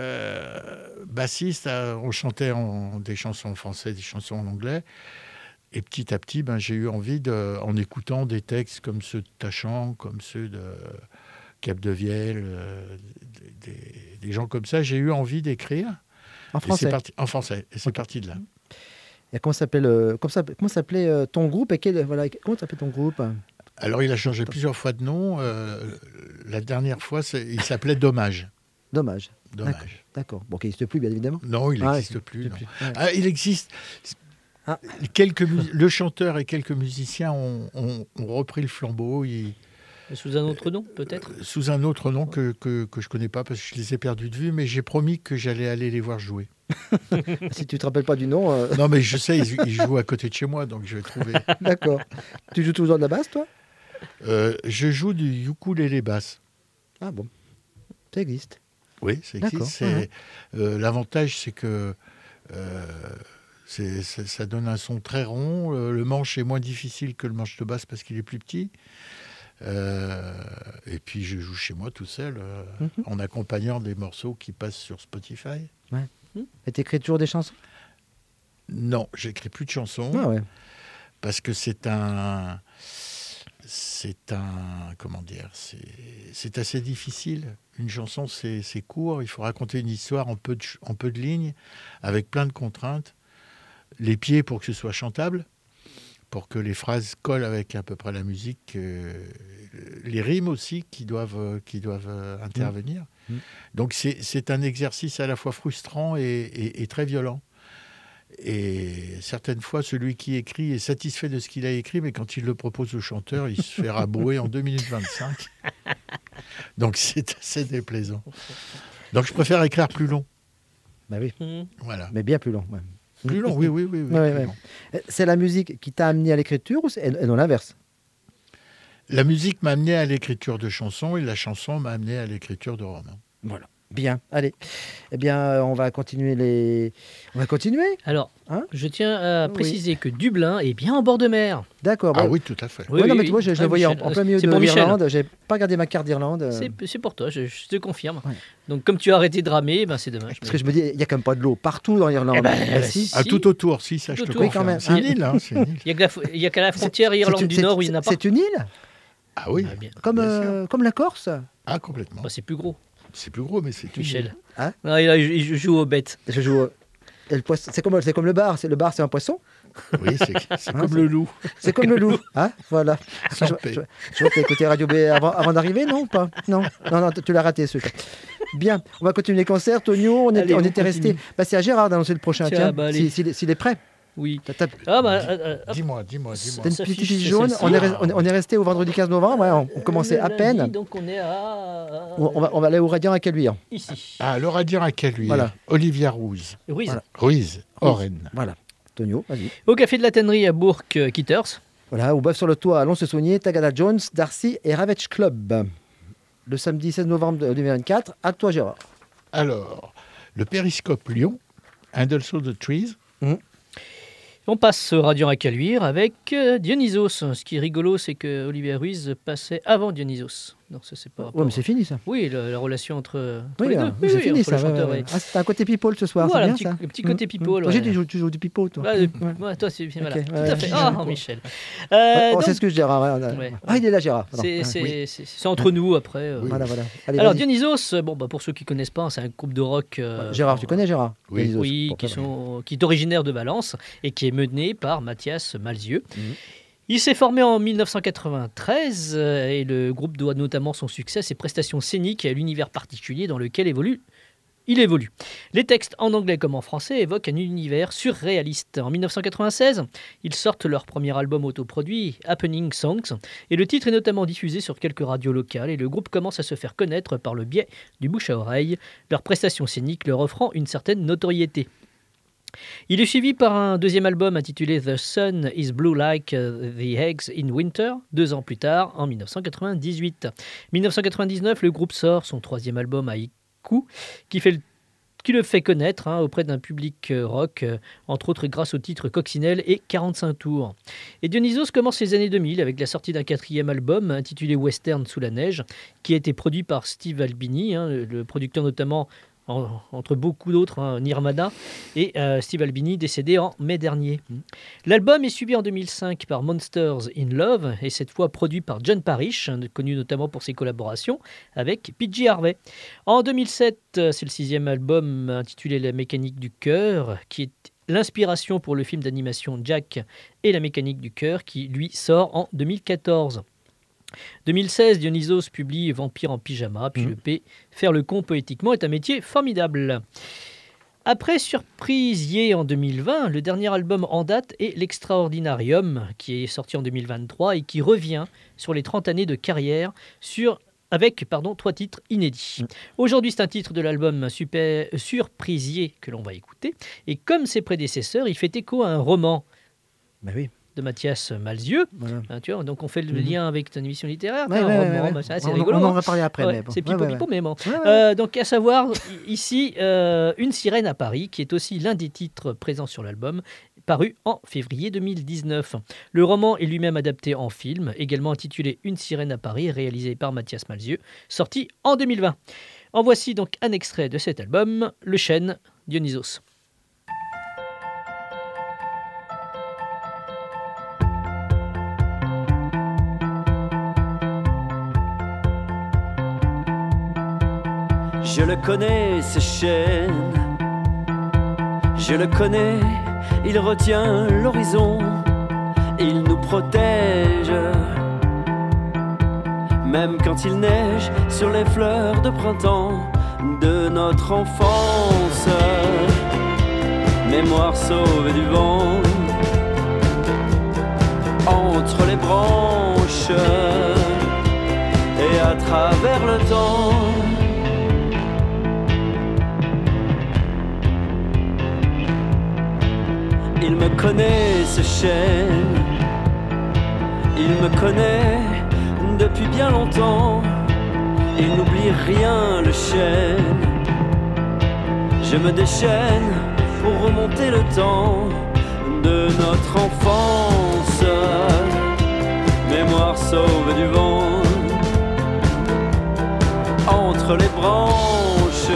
on chantait des chansons en français, des chansons en anglais. Et petit à petit, j'ai eu envie, en écoutant des textes comme ceux de Tachant, comme ceux de Capdevielle, des gens comme ça, j'ai eu envie d'écrire. En français. En français. Et c'est parti de là. Et comment s'appelait ton groupe comment s'appelait ton groupe? Alors, il a changé plusieurs fois de nom. La dernière fois, il s'appelait Dommage. Dommage. D'accord. Bon, qui n'existe plus, bien évidemment. Non, il n'existe plus. Non. Ouais. Il existe. Le chanteur et quelques musiciens ont repris le flambeau. Sous un autre nom, peut-être Sous un autre nom que je ne connais pas, parce que je les ai perdus de vue, mais j'ai promis que j'allais aller les voir jouer. Si tu ne te rappelles pas du nom... Non, mais je sais, ils jouent à côté de chez moi, donc je vais trouver. D'accord. Tu joues toujours de la basse, toi? Je joue du ukulélé basse. Ah bon, ça existe. Oui, ça existe. L'avantage, c'est que ça donne un son très rond. Le manche est moins difficile que le manche de basse parce qu'il est plus petit. Et puis je joue chez moi tout seul en accompagnant des morceaux qui passent sur Spotify. Ouais. Et t'écris toujours des chansons? Non, j'écris plus de chansons parce que c'est comment dire, c'est assez difficile. Une chanson, c'est court, il faut raconter une histoire en peu de lignes, avec plein de contraintes. Les pieds pour que ce soit chantable, pour que les phrases collent avec à peu près la musique, les rimes aussi qui doivent intervenir. Donc c'est un exercice à la fois frustrant et très violent. Et certaines fois, celui qui écrit est satisfait de ce qu'il a écrit, mais quand il le propose au chanteur, il se fait rabrouer en 2 minutes 25. Donc c'est assez déplaisant. Donc je préfère écrire plus long. Bah oui. Voilà. Mais bien plus long. Ouais. Plus long, oui. Ouais, plus ouais. long. C'est la musique qui t'a amené à l'écriture et non l'inverse? La musique m'a amené à l'écriture de chansons et la chanson m'a amené à l'écriture de romans. Voilà. Bien, allez. Eh bien, on va continuer On va continuer. Alors, Hein je tiens à préciser que Dublin est bien en bord de mer. D'accord. Ah bon. oui, tout à fait. Ouais, non, mais tu vois, je le voyais en Michel. plein milieu C'est de pour Michel. l'Irlande. J'ai pas regardé ma carte d'Irlande. C'est pour toi, je te confirme. Ouais. Donc, comme tu as arrêté de ramer, ben, c'est dommage. Parce que je me dis, il n'y a quand même pas de l'eau partout dans l'Irlande. Eh ben, si. si. Ah, tout autour, si, ça je Tout te autour. Oui, quand confirme. même. C'est une île, hein, c'est une île. Il n'y a qu'à la frontière Irlande du Nord où il n'y en a pas. C'est une île Ah oui, Ah, bien. comme la Corse. ah complètement. Bah, c'est plus gros, C'est plus gros, mais c'est une île. Michel. Hein Ah, il joue aux bêtes. Je joue. Et le poisson, c'est comme le bar. Le bar, c'est un poisson. Oui, c'est Hein, comme le loup. C'est comme le loup. Hein, voilà. Sans Je paix. vois que tu as écouté Radio B avant d'arriver, non? Pas. Non, tu l'as raté, celui-là. Bien, on va continuer les concerts. Tonio, on Allez, on était resté. continue. Bah, c'est à Gérard d'annoncer le prochain. Tiens, Tiens, bah, allez. s'il est prêt. Oui. T'as Ah, bah, hop. Dis-moi. T'as une Ça petite fiche, fiche c'est jaune. celle-ci. On est resté au vendredi 15 novembre. Ouais, on commençait à Le peine. lundi, donc on est à... On va aller au Radiant à Caluire. Ici. Ah, le Radiant à Caluire. Voilà. Olivia Rouze. Ruiz. Voilà. Ruiz, Oren. Voilà. Tonio, vas-y. Au café de la Tannerie à Bourg-Kitters. Voilà, au Bœuf sur le Toit, allons se soigner, Tagada Jones, Darcy et Ravage Club. Le samedi 16 novembre 2024, à toi Gérard. Alors, le Périscope Lyon, Handle of the Trees. On passe au Radiant à Caluire avec Dionysos. Ce qui est rigolo, c'est que Olivier Ruiz passait avant Dionysos. Non, ça c'est pas. Ouais, mais c'est fini ça. Oui, la relation entre Oui, les deux. c'est fini entre ça. le ouais, chanteur ouais. et- Ah, c'est un côté people ce soir, Voilà, c'est bien ça. un petit côté people, Toi, ouais. tu joues du people, toi. Ouais, Ouais. ouais, toi, c'est voilà. Ok, Tout ouais, à fait. ouais. Ah, Michel. Oh, donc, c'est ce que je dirais. Ouais. Ah, il est là, Gérard. Pardon. c'est Ouais. c'est entre nous après. Voilà. Allez, Alors vas-y. Dionysos, bon, bah, pour ceux qui connaissent pas, c'est un groupe de rock. Gérard, tu connais Gérard? Oui. Dionysos, Oui, pour toi. qui est originaire de Valence et qui est mené par Mathias Malzieu. Mhm. Il s'est formé en 1993 et le groupe doit notamment son succès à ses prestations scéniques et à l'univers particulier dans lequel il évolue. Les textes en anglais comme en français évoquent un univers surréaliste. En 1996, ils sortent leur premier album autoproduit, Happening Songs, et le titre est notamment diffusé sur quelques radios locales et le groupe commence à se faire connaître par le biais du bouche à oreille, leurs prestations scéniques leur offrant une certaine notoriété. Il est suivi par un deuxième album intitulé The Sun is Blue Like the Eggs in Winter, 2 ans plus tard, en 1998. 1999, le groupe sort son troisième album Haïku, qui le fait connaître auprès d'un public rock, entre autres grâce au titre Coccinelle et 45 tours. Et Dionysos commence les années 2000 avec la sortie d'un quatrième album intitulé Western sous la neige, qui a été produit par Steve Albini, le producteur notamment entre beaucoup d'autres, Nirvana, et Steve Albini, décédé en mai dernier. L'album est suivi en 2005 par Monsters in Love, et cette fois produit par John Parrish, connu notamment pour ses collaborations avec PJ Harvey. En 2007, c'est le 6e album intitulé La mécanique du cœur, qui est l'inspiration pour le film d'animation Jack et la mécanique du cœur, qui lui sort en 2014. 2016, Dionysos publie Vampire en pyjama, puis le P. Faire le con poétiquement est un métier formidable. Après Surprisier en 2020, le dernier album en date est L'Extraordinarium, qui est sorti en 2023 et qui revient sur les 30 années de carrière avec 3 titres inédits. Aujourd'hui, c'est un titre de l'album Surprisier que l'on va écouter. Et comme ses prédécesseurs, il fait écho à un roman. Ben oui. De Mathias Malzieu. Voilà. Tu vois, donc on fait le lien avec ton émission littéraire. Ouais, un ouais, roman, ouais. c'est On rigolo. en va parler après. Ouais, mais bon. c'est pipo, Ouais. mais bon. Ouais. Donc à savoir, ici, Une sirène à Paris, qui est aussi l'un des titres présents sur l'album, paru en février 2019. Le roman est lui-même adapté en film, également intitulé Une sirène à Paris, réalisé par Mathias Malzieu, sorti en 2020. En voici donc un extrait de cet album, Le Chêne, Dionysos. Je le connais, ce chêne. Je le connais, il retient l'horizon. Il nous protège. Même quand il neige sur les fleurs de printemps, de notre enfance, mémoire sauvée du vent, entre les branches et à travers le temps. Il me connaît, ce chêne, il me connaît depuis bien longtemps. Il n'oublie rien, le chêne. Je me déchaîne pour remonter le temps de notre enfance, mémoire sauve du vent, entre les branches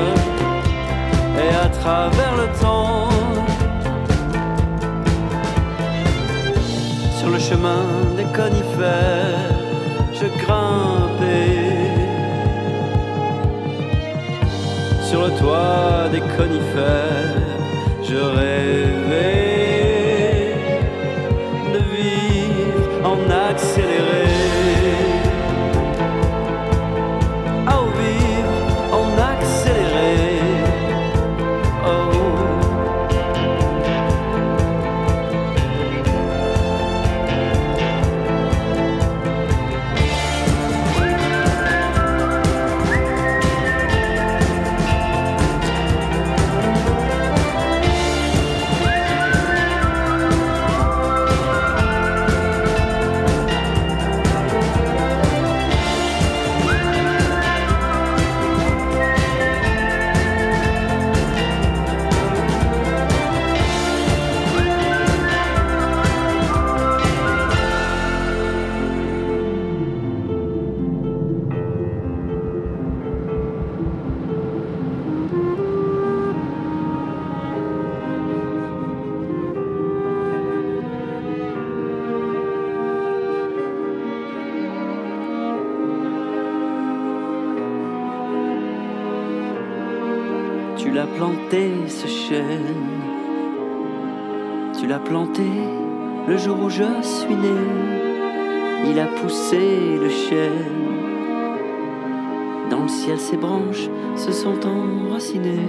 et à travers le temps. Sur le chemin des conifères, je grimpais. Sur le toit des conifères, je rêvais de vivre en accéléré. Oh, vivre en accéléré. Oh. Tu l'as planté, ce chêne. Tu l'as planté le jour où je suis né. Il a poussé le chêne. Dans le ciel, ses branches se sont enracinées.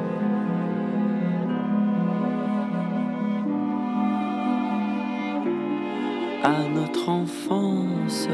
À notre enfance.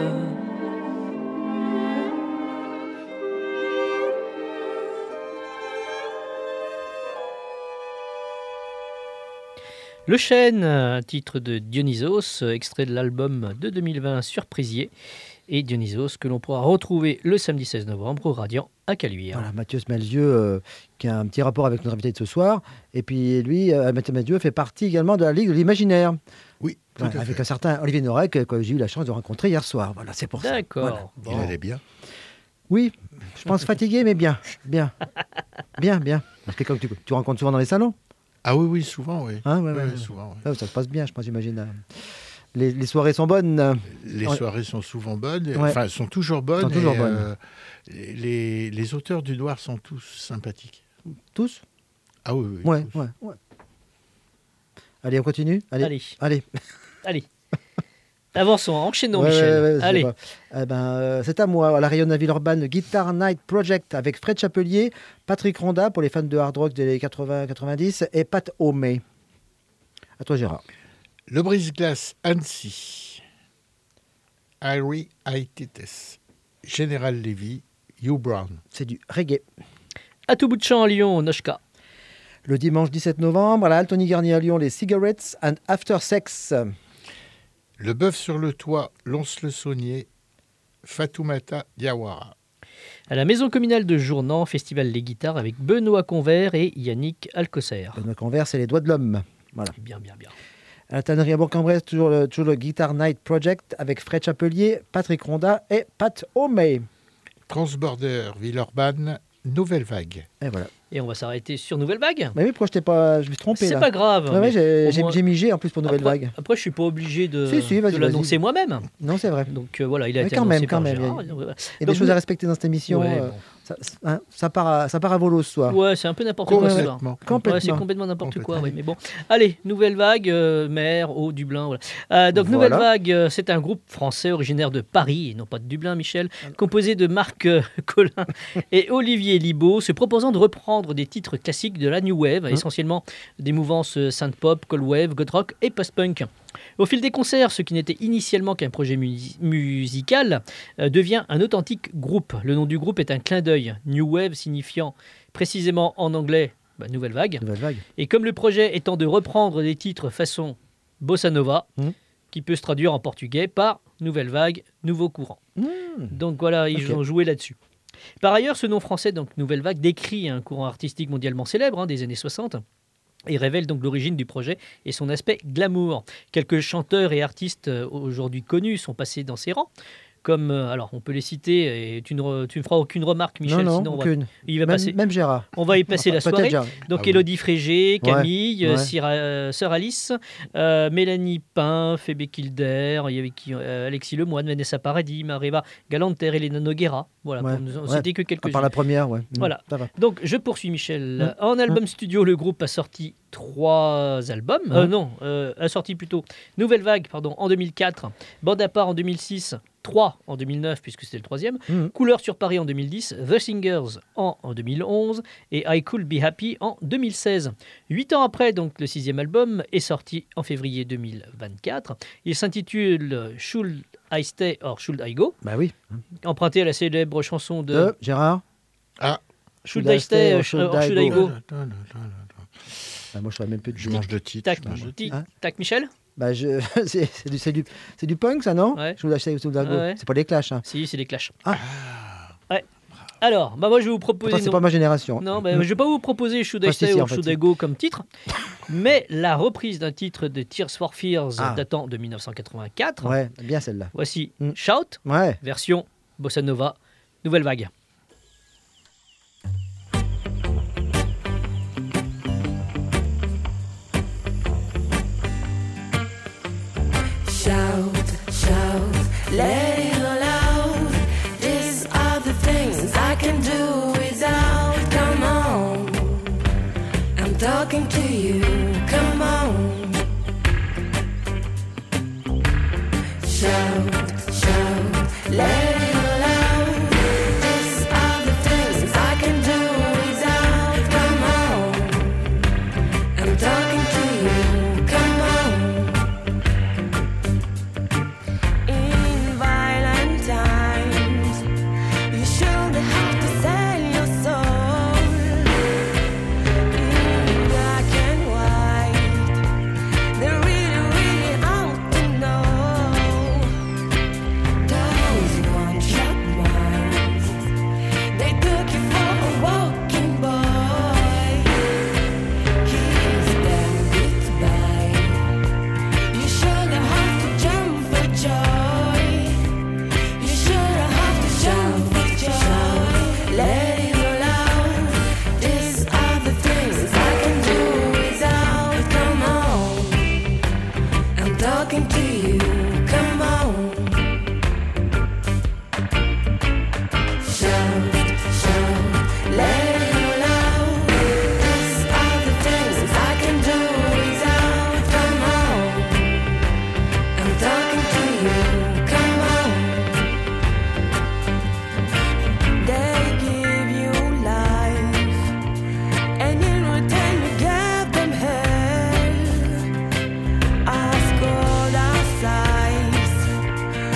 Le chêne, un titre de Dionysos, extrait de l'album de 2020 Surprisier. Et Dionysos que l'on pourra retrouver le samedi 16 novembre au Radiant à Caluire. Voilà, Mathieu Smelzieux, qui a un petit rapport avec notre invité de ce soir. Et puis lui, Mathieu Smelzieux fait partie également de la Ligue de l'Imaginaire. Oui, tout à fait. Avec un certain Olivier Norek, que j'ai eu la chance de rencontrer hier soir. Voilà, c'est pour ça. D'accord. Voilà. Il allait bien. Oui, je pense fatigué, mais bien. Bien. Parce que comme tu rencontres souvent dans les salons. Ah oui, souvent, oui. Hein, ouais, souvent, oui. Ça se passe bien, je pense, j'imagine. Les soirées sont bonnes. Les soirées sont souvent bonnes, Ouais. enfin, sont toujours bonnes. Sont toujours et, bonnes. Les auteurs du noir sont tous sympathiques. Tous ? Ah oui. Ouais, tous. ouais. Allez, on continue ? Allez. Allez. Avançons, enchaînons, Ouais, Michel. ouais, Allez. C'est à moi, à la Rayonne Ville Urbaine, Guitar Night Project avec Fred Chapelier, Patrick Ronda pour les fans de hard rock des 80-90 et Pat O'May. À toi, Gérard. Le brise-glace Annecy, Harry Aitites, Général Lévy, Hugh Brown. C'est du reggae. À tout bout de champ, Lyon, Noshka. Le dimanche 17 novembre, à la Altony Garnier à Lyon, les Cigarettes and After Sex. Le bœuf sur le toit, Lons-le-Saunier, Fatoumata Diawara. À la maison communale de Journan, festival Les Guitares avec Benoît Convert et Yannick Alcocer. Benoît Convert, c'est les doigts de l'homme. Voilà. Bien. À la tannerie à Bourg-en-Bresse, toujours le Guitar Night Project avec Fred Chapelier, Patrick Ronda et Pat O'May. Transborder, Villeurbanne, Nouvelle Vague. Et voilà. Et on va s'arrêter sur Nouvelle Vague. Mais oui, pourquoi je me suis trompé C'est là. pas grave. Ouais, mais au moins- j'ai mis G en plus pour Nouvelle Vague. Après, je suis pas obligé de, Vas-y, l'annoncer moi-même. Non, c'est vrai. Donc voilà, il a Mais été quand annoncé même, par quand même. Gérard. Il y a Donc, des choses à respecter dans cette émission. Ouais, bon. Ça part à volo ce soir. Ouais, c'est un peu n'importe quoi ce soir. Complètement. Ouais, c'est complètement n'importe quoi, oui, mais bon. Allez, Nouvelle Vague, mer, eau, Dublin, voilà. Donc Nouvelle Vague, c'est un groupe français originaire de Paris, et non pas de Dublin, Michel, composé de Marc Collin et Olivier Libaud, se proposant de reprendre des titres classiques de la New Wave, essentiellement des mouvances synth-pop, cold wave, goth rock et post-punk. Au fil des concerts, ce qui n'était initialement qu'un projet musical devient un authentique groupe. Le nom du groupe est un clin d'œil, New Wave signifiant précisément en anglais Nouvelle Vague. Et comme le projet étant de reprendre des titres façon Bossa Nova, qui peut se traduire en portugais par Nouvelle Vague, Nouveau Courant. Donc voilà, ils ont joué là-dessus. Par ailleurs, ce nom français, donc Nouvelle Vague, décrit un courant artistique mondialement célèbre des années 60. Et révèle donc l'origine du projet et son aspect glamour. Quelques chanteurs et artistes aujourd'hui connus sont passés dans ses rangs. Comme, alors on peut les citer, et tu ne feras aucune remarque, Michel, non, sinon aucune. Il va passer. Même Gérard. On va y passer la soirée. Donc Élodie Frégé, Camille, ouais. Sœur Alice, Mélanie Pain, Phébé Kilder, il y avait qui, Alexis Lemoine, Vanessa Paradis, Mariva Galanter, Elena Noguera. Voilà, c'était que quelques-uns. Par la première, ouais. Voilà. Donc je poursuis, Michel. En album studio, le groupe a sorti 3 albums. A sorti plutôt Nouvelle Vague, en 2004, Bande à part en 2006. 3 en 2009, puisque c'était le 3e, Couleur sur Paris en 2010, The Singers en 2011 et I Could Be Happy en 2016. 8 ans après, donc, le 6e album est sorti en février 2024. Il s'intitule Should I Stay or Should I Go ? Bah oui. Emprunté à la célèbre chanson de Gérard. Should I Stay or Should I Go ? Moi, je saurais même plus. Je mange le titre. Tac, Michel ? C'est du punk, ça, non? Ouais. C'est pas des Clash. Hein. Si, c'est des Clash. Ouais. Alors, moi je vais vous proposer. C'est pas ma génération. Non, je vais pas vous proposer Should I Stay or Should I Go comme titre, mais la reprise d'un titre de Tears for Fears datant de 1984. Ouais, bien celle-là. Voici Shout, version Bossa Nova, Nouvelle Vague. Shout, shout, let it all out. These are the things I can do without. Come on, I'm talking to you. Come on. Shout, shout, let it all out. These are the things I can do without. Come on, I'm talking to you. Come on. In violent times, you should have to sell your soul. In black and white, they really ought to know. Those one-shot minds, they took you for a walking boy. Kiss them goodbye. You should have to jump for joy. You should have to jump for joy. Let it all out. These are the things I can do without. Come on, I'm talking to you. Come on. Shout, shout, let it all out. These are the things I can do without. Come on, I'm talking to you. Come on. They give you life, and in return you give them hell. As cold as ice,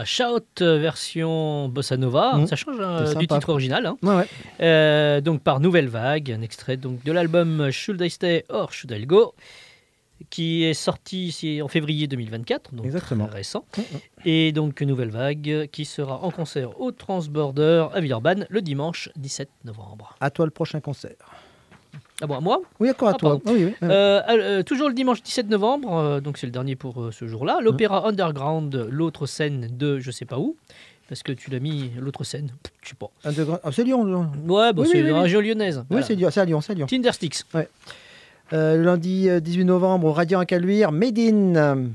Shout version bossa nova. Ça change du sympa. titre original. Hein. Ouais. Donc par Nouvelle Vague, un extrait donc, de l'album Should I Stay or Should I Go, qui est sorti ici en février 2024, donc Exactement. très récent. Et donc Nouvelle Vague qui sera en concert au Transborder à Villeurbanne le dimanche 17 novembre. À toi le prochain concert. Ah bon, à moi? Oui, encore à toi. pardon. Oui. Toujours le dimanche 17 novembre, donc c'est le dernier pour ce jour-là, l'Opéra Underground, l'autre scène de je sais pas où, parce que tu l'as mis l'autre scène, je sais pas. C'est Lyon. Ouais, bah, Oui, c'est oui, la oui. région lyonnaise. Oui, c'est à Lyon. Tindersticks. Ouais. Le lundi 18 novembre, au Radiant à Caluire, Made in.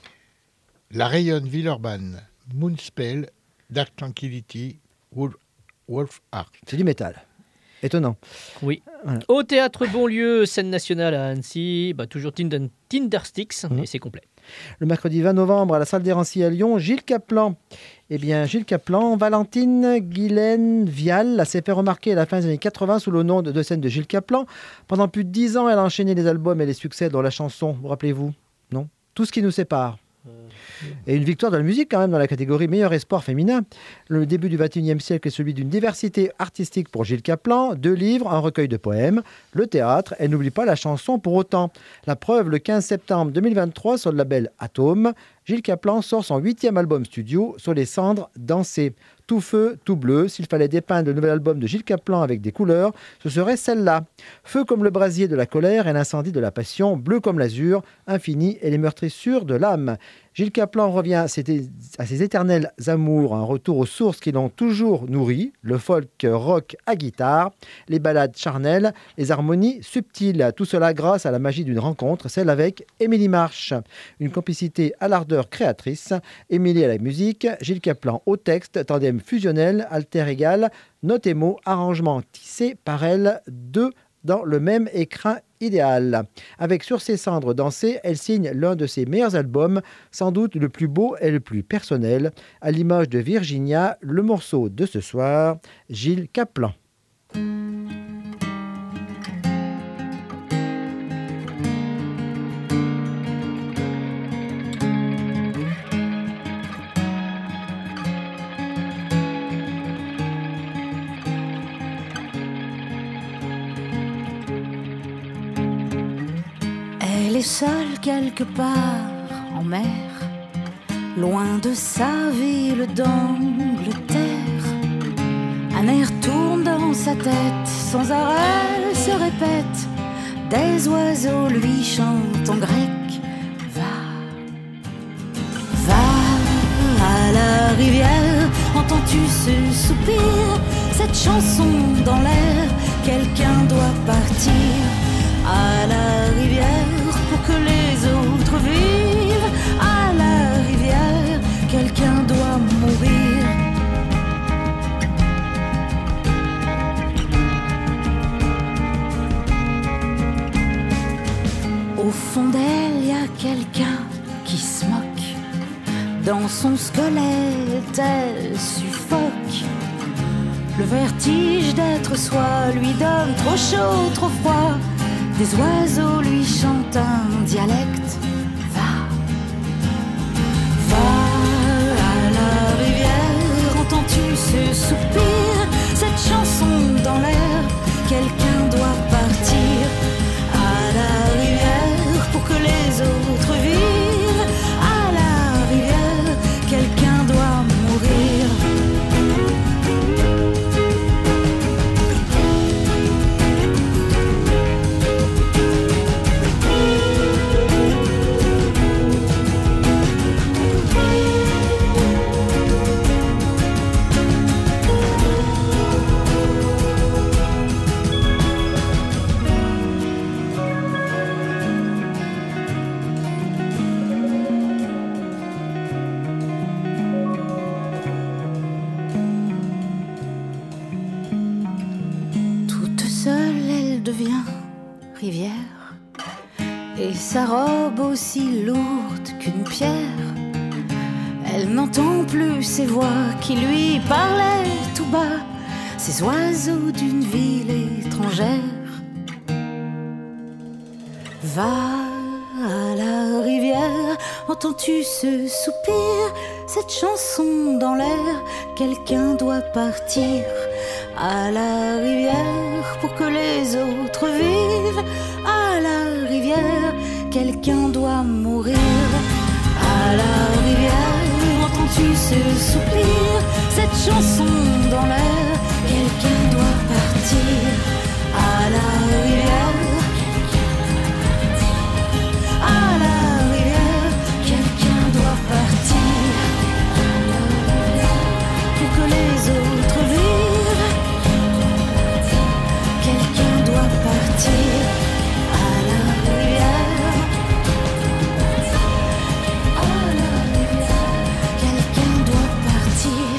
La Rayonne Villeurbanne, Moonspell, Dark Tranquility, Wolf Art. C'est du métal. Étonnant. Oui. Voilà. Au Théâtre Bonlieu, scène nationale à Annecy, bah, toujours Tindersticks, et c'est complet. Le mercredi 20 novembre, à la salle des Rancy à Lyon, Gilles Caplan. Eh bien, Gilles Caplan, Valentine Guylaine Vial s'est fait remarquer à la fin des années 80 sous le nom de scène de Gilles Caplan. Pendant plus de 10 ans, elle a enchaîné les albums et les succès dont la chanson, vous rappelez-vous? Non? Tout ce qui nous sépare. Et une victoire de la musique quand même dans la catégorie meilleur espoir féminin. Le début du XXIe siècle est celui d'une diversité artistique pour Gilles Caplan, 2 livres, un recueil de poèmes, le théâtre, et n'oublie pas la chanson pour autant. La preuve, le 15 septembre 2023, sur le label Atome, Gilles Caplan sort son 8e album studio, Sur les cendres dansées. Tout feu, tout bleu, s'il fallait dépeindre le nouvel album de Gilles Caplan avec des couleurs, ce serait celle-là. Feu comme le brasier de la colère et l'incendie de la passion, bleu comme l'azur, infini et les meurtrissures de l'âme. Gilles Caplan revient à ses éternels amours, un retour aux sources qui l'ont toujours nourri, le folk rock à guitare, les ballades charnelles, les harmonies subtiles. Tout cela grâce à la magie d'une rencontre, celle avec Émilie March. Une complicité à l'ardeur créatrice, Émilie à la musique, Gilles Caplan au texte, tandem fusionnel, alter égal, notes et mots, arrangement tissé par elle, deux dans le même écrin idéal. Avec Sur ses cendres dansées, elle signe l'un de ses meilleurs albums, sans doute le plus beau et le plus personnel, à l'image de Virginia, le morceau de ce soir, Gilles Caplan. Elle est seule quelque part en mer, loin de sa ville d'Angleterre. Un air tourne dans sa tête, sans arrêt se répète. Des oiseaux lui chantent en grec. Va à la rivière, entends-tu ce soupir, cette chanson dans l'air, quelqu'un doit partir. À la rivière, pour que les autres vivent. À la rivière, quelqu'un doit mourir. Au fond d'elle, y a quelqu'un qui se moque. Dans son squelette, elle suffoque. Le vertige d'être soi lui donne trop chaud, trop froid. Des oiseaux lui chantent un dialecte. Va à la rivière, entends-tu ce soupir, cette chanson dans l'air, quelqu'un doit partir. À la rivière, pour que les autres vivent. À la rivière, quelqu'un doit mourir. Rivière, et sa robe aussi lourde qu'une pierre. Elle n'entend plus ces voix qui lui parlaient tout bas, ces oiseaux d'une ville étrangère. Va à la rivière, entends-tu ce soupir, cette chanson dans l'air, quelqu'un doit partir à la rivière pour que les autres vivent. À la rivière, quelqu'un doit mourir. À la rivière, entends-tu ce soupir, cette chanson dans l'air, quelqu'un doit partir. À la rivière, à la rivière, quelqu'un doit partir pour que les autres vivent. Quelqu'un doit partir à la rivière, à la rivière, quelqu'un doit partir.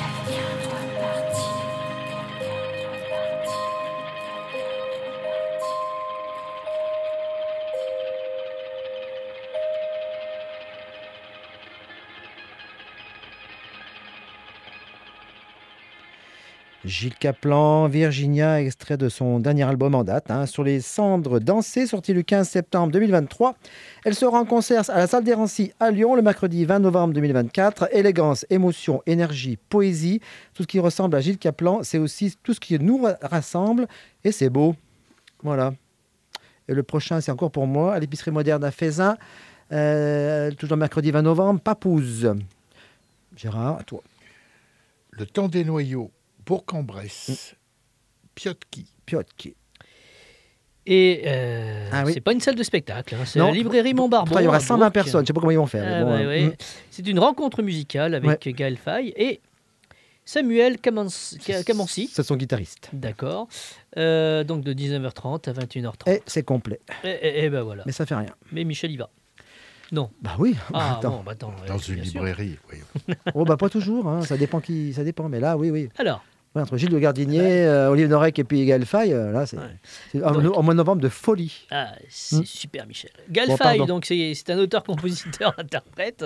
Gilles Caplan, Virginia, extrait de son dernier album en date, Sur les cendres dansées, sorti le 15 septembre 2023. Elle sera en concert à la salle des Rancy à Lyon le mercredi 20 novembre 2024. Élégance, émotion, énergie, poésie, tout ce qui ressemble à Gilles Caplan, c'est aussi tout ce qui nous rassemble et c'est beau. Voilà. Et le prochain, c'est encore pour moi, à l'épicerie moderne à Fézin, toujours mercredi 20 novembre, Papouze. Gérard, à toi. Le temps des noyaux. Bourg-en-Bresse, Piotki. Et oui. c'est pas une salle de spectacle, c'est Non. la librairie Montbarbon. Il y aura à 120 Bourg. personnes, je ne sais pas comment ils vont faire. mais bon, Ouais. C'est une rencontre musicale avec Gaël Faye et Samuel Camancy. C'est son guitariste. D'accord. Donc de 19h30 à 21h30. Et c'est complet. Et ben voilà. Mais ça fait rien. Mais Michel y va. Non. Bah oui. Ah Attends. bon, bah attends. Dans une bien sûr. librairie, oui. Oh bah pas toujours, ça dépend qui, ça dépend. Mais là, oui. Alors. Ouais, entre Gilles de Gardinier, Olivier Norek et puis Gaël Faye, là c'est en mois de novembre de folie. Ah, c'est super Michel. Gaël Bon, Faye, pardon. donc c'est un auteur, compositeur, interprète,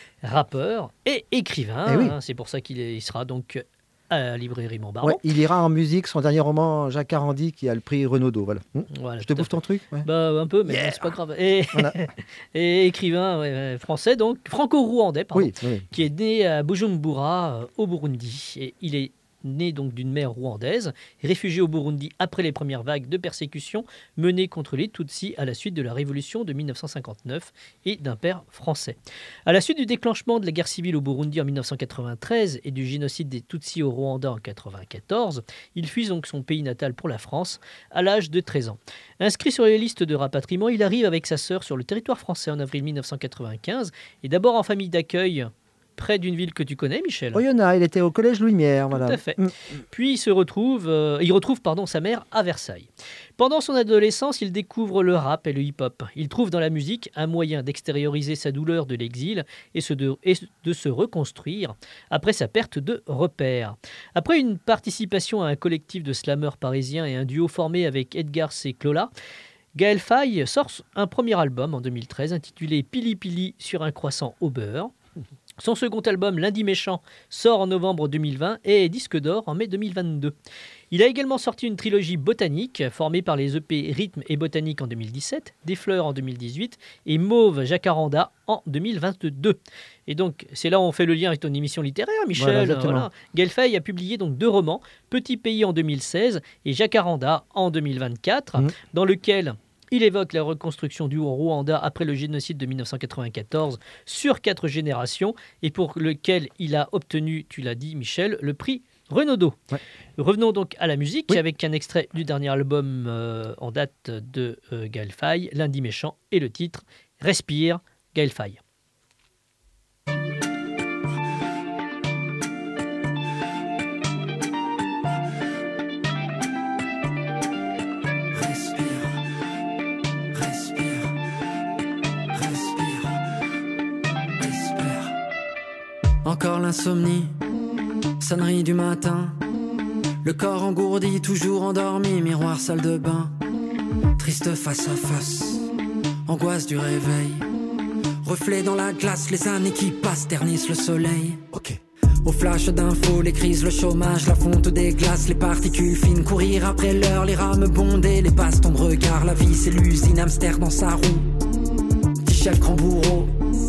rappeur et écrivain. Eh oui. C'est pour ça qu'il sera donc à la librairie Montbarbon. Ouais, il ira en musique son dernier roman, Jacques Arandy, qui a le prix Renaudot. Voilà. Voilà, Je te tout à bouffe ton truc ouais. Bah un peu, mais Yeah. c'est pas grave. Et, Voilà. et écrivain français, donc franco-rwandais, pardon, Oui. qui est né à Bujumbura, au Burundi. Et il est né donc d'une mère rwandaise, réfugié au Burundi après les premières vagues de persécution menées contre les Tutsis à la suite de la révolution de 1959 et d'un père français. À la suite du déclenchement de la guerre civile au Burundi en 1993 et du génocide des Tutsis au Rwanda en 1994, il fuit donc son pays natal pour la France à l'âge de 13 ans. Inscrit sur les listes de rapatriement, il arrive avec sa sœur sur le territoire français en avril 1995 et d'abord en famille d'accueil près d'une ville que tu connais, Michel. Oyonnax, il était au collège Louis Lumière. Voilà. Tout à fait. Puis il retrouve sa mère à Versailles. Pendant son adolescence, il découvre le rap et le hip-hop. Il trouve dans la musique un moyen d'extérioriser sa douleur de l'exil et de se reconstruire après sa perte de repères. Après une participation à un collectif de slammeurs parisiens et un duo formé avec Edgar C. Clola, Gaël Faye sort un premier album en 2013 intitulé Pili Pili sur un croissant au beurre. Son second album, Lundi Méchant, sort en novembre 2020 et est disque d'or en mai 2022. Il a également sorti une trilogie botanique formée par les EP Rythme et Botanique en 2017, Des Fleurs en 2018 et Mauve Jacaranda en 2022. Et donc, c'est là où on fait le lien avec ton émission littéraire, Michel. Voilà. Gaël Faye a publié donc 2 romans, Petit Pays en 2016 et Jacaranda en 2024, dans lequel il évoque la reconstruction du Rwanda après le génocide de 1994 sur 4 générations et pour lequel il a obtenu, tu l'as dit Michel, le prix Renaudot. Ouais. Revenons donc à la musique avec un extrait du dernier album en date de Gaël Faye, Lundi Méchant, et le titre Respire, Gaël Faye. Encore l'insomnie, sonnerie du matin, le corps engourdi, toujours endormi, miroir salle de bain, triste face à face, angoisse du réveil, reflet dans la glace, les années qui passent ternissent le soleil. Au flash d'infos, les crises, le chômage, la fonte des glaces, les particules fines, courir après l'heure, les rames bondées, les bastons de regard, la vie c'est l'usine, hamster dans sa roue, petit chef grand bourreau.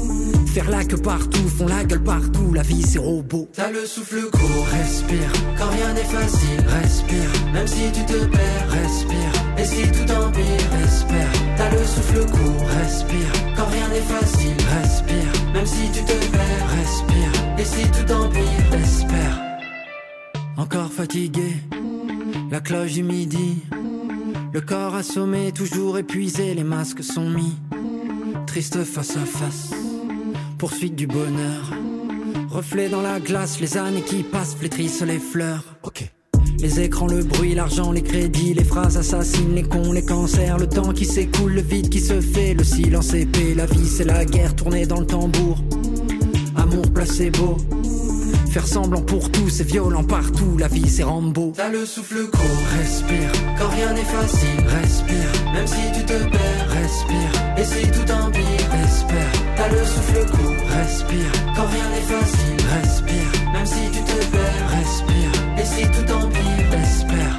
faire la queue partout, font la gueule partout, la vie c'est robot. T'as le souffle court, respire, quand rien n'est facile, respire, même si tu te perds, respire, et si tout empire, espère. T'as le souffle court, respire, quand rien n'est facile, respire, même si tu te perds, respire, et si tout empire, espère. Encore fatigué, la cloche du midi, le corps assommé, toujours épuisé, les masques sont mis. Triste face à face, poursuite du bonheur. Reflet dans la glace, les années qui passent flétrissent les fleurs. Ok. Les écrans, le bruit, l'argent, les crédits, les phrases assassines, les cons, les cancers, le temps qui s'écoule, le vide qui se fait, le silence épais, la vie c'est la guerre tournée dans le tambour. Amour placebo, faire semblant pour tout, c'est violent partout, la vie c'est Rambo. T'as le souffle court, respire, quand rien n'est facile, respire, même si tu te perds, respire, et si tout empire, espère. T'as le souffle court, respire, quand rien n'est facile, respire, même si tu te perds, respire, et si tout empire, espère.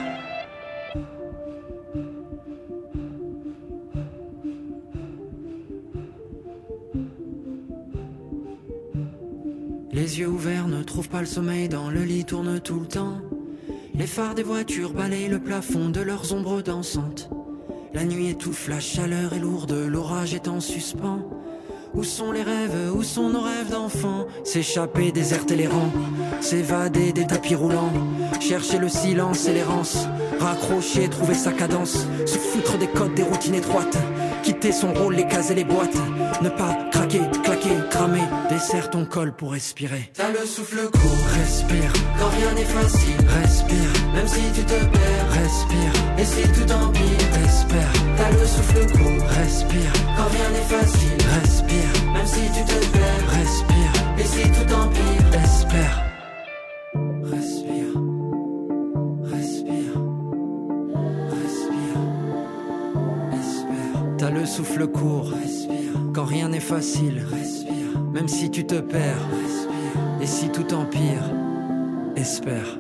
Les yeux ouverts ne trouvent pas le sommeil, dans le lit tournent tout le temps. Les phares des voitures balayent le plafond de leurs ombres dansantes. La nuit étouffe, la chaleur est lourde, l'orage est en suspens. Où sont les rêves, où sont nos rêves d'enfants? S'échapper, déserter les rangs, s'évader des tapis roulants, chercher le silence et l'errance, raccrocher, trouver sa cadence, se foutre des codes, des routines étroites, quitter son rôle, les cases et les boîtes, ne pas craquer, claquer, cramer, desserre ton col pour respirer. T'as le souffle court, respire, quand rien n'est facile, respire, même si tu te perds, respire, et si tout empire, espère. T'as le souffle court, respire, quand rien n'est facile, respire, même si tu te perds, respire, et si tout empire, espère. Respire, respire, respire, espère. T'as le souffle court, respire, quand rien n'est facile, respire, même si tu te perds, respire, et si tout empire, espère.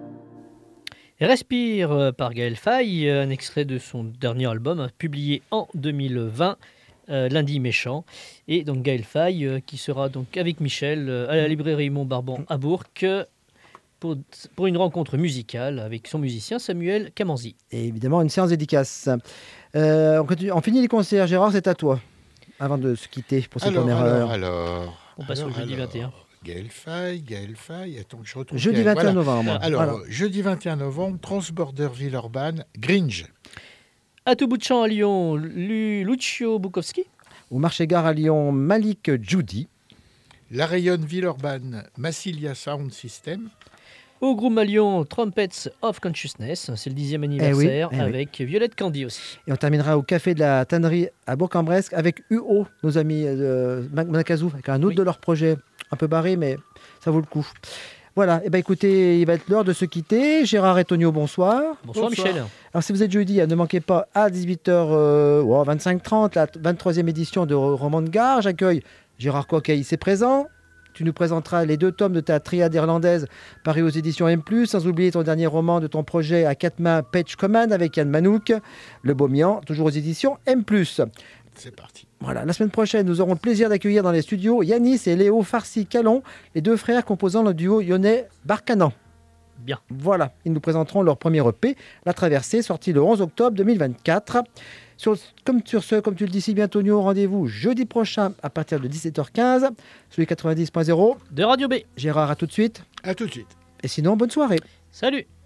Respire par Gaël Faye, un extrait de son dernier album publié en 2020, Lundi Méchant. Et donc Gaël Faye qui sera donc avec Michel à la librairie Montbarbon à Bourg pour une rencontre musicale avec son musicien Samuel Camanzi. Et évidemment une séance dédicace. On finit les concerts. Gérard, c'est à toi, avant de se quitter pour cette première heure. On passe au jeudi 21. Gaël Faye, attends que je retrouve. Jeudi 21 novembre. Alors, Voilà. jeudi 21 novembre, Transborder Villeurbanne, Gringe. À tout bout de champ à Lyon, Lucio Bukowski. Au marché gare à Lyon, Malik Judy. La Rayonne Villeurbanne, Massilia Sound System. Au groupe à Lyon, Trumpets of Consciousness, c'est le 10e anniversaire, oui. avec Violette Candy aussi. Et on terminera au café de la tannerie à Bourg-en-Bresse avec UO, nos amis de Manakazou, avec un autre de leurs projets. Un peu barré, mais ça vaut le coup. Voilà, et écoutez, il va être l'heure de se quitter. Gérard et Tonio, bonsoir. Bonsoir Michel. Alors si vous êtes jeudi, ne manquez pas à 18h25-30 la 23e édition de Roman de Gare. J'accueille Gérard Coquet, c'est présent. Tu nous présenteras les 2 tomes de ta triade irlandaise parus aux éditions M+, sans oublier ton dernier roman de ton projet à 4 mains, Page Command, avec Yann Manouk, Le Beaumian, toujours aux éditions M+. C'est parti. Voilà, la semaine prochaine, nous aurons le plaisir d'accueillir dans les studios Yanis et Léo Farsi-Calon, les 2 frères composant le duo Yonnais-Barcanan. Bien. Voilà, ils nous présenteront leur premier EP, La Traversée, sorti le 11 octobre 2024. Comme tu le dis si bien, Tonio, rendez-vous jeudi prochain à partir de 17h15 sur les 90.0 de Radio B. Gérard, à tout de suite. À tout de suite. Et sinon, bonne soirée. Salut.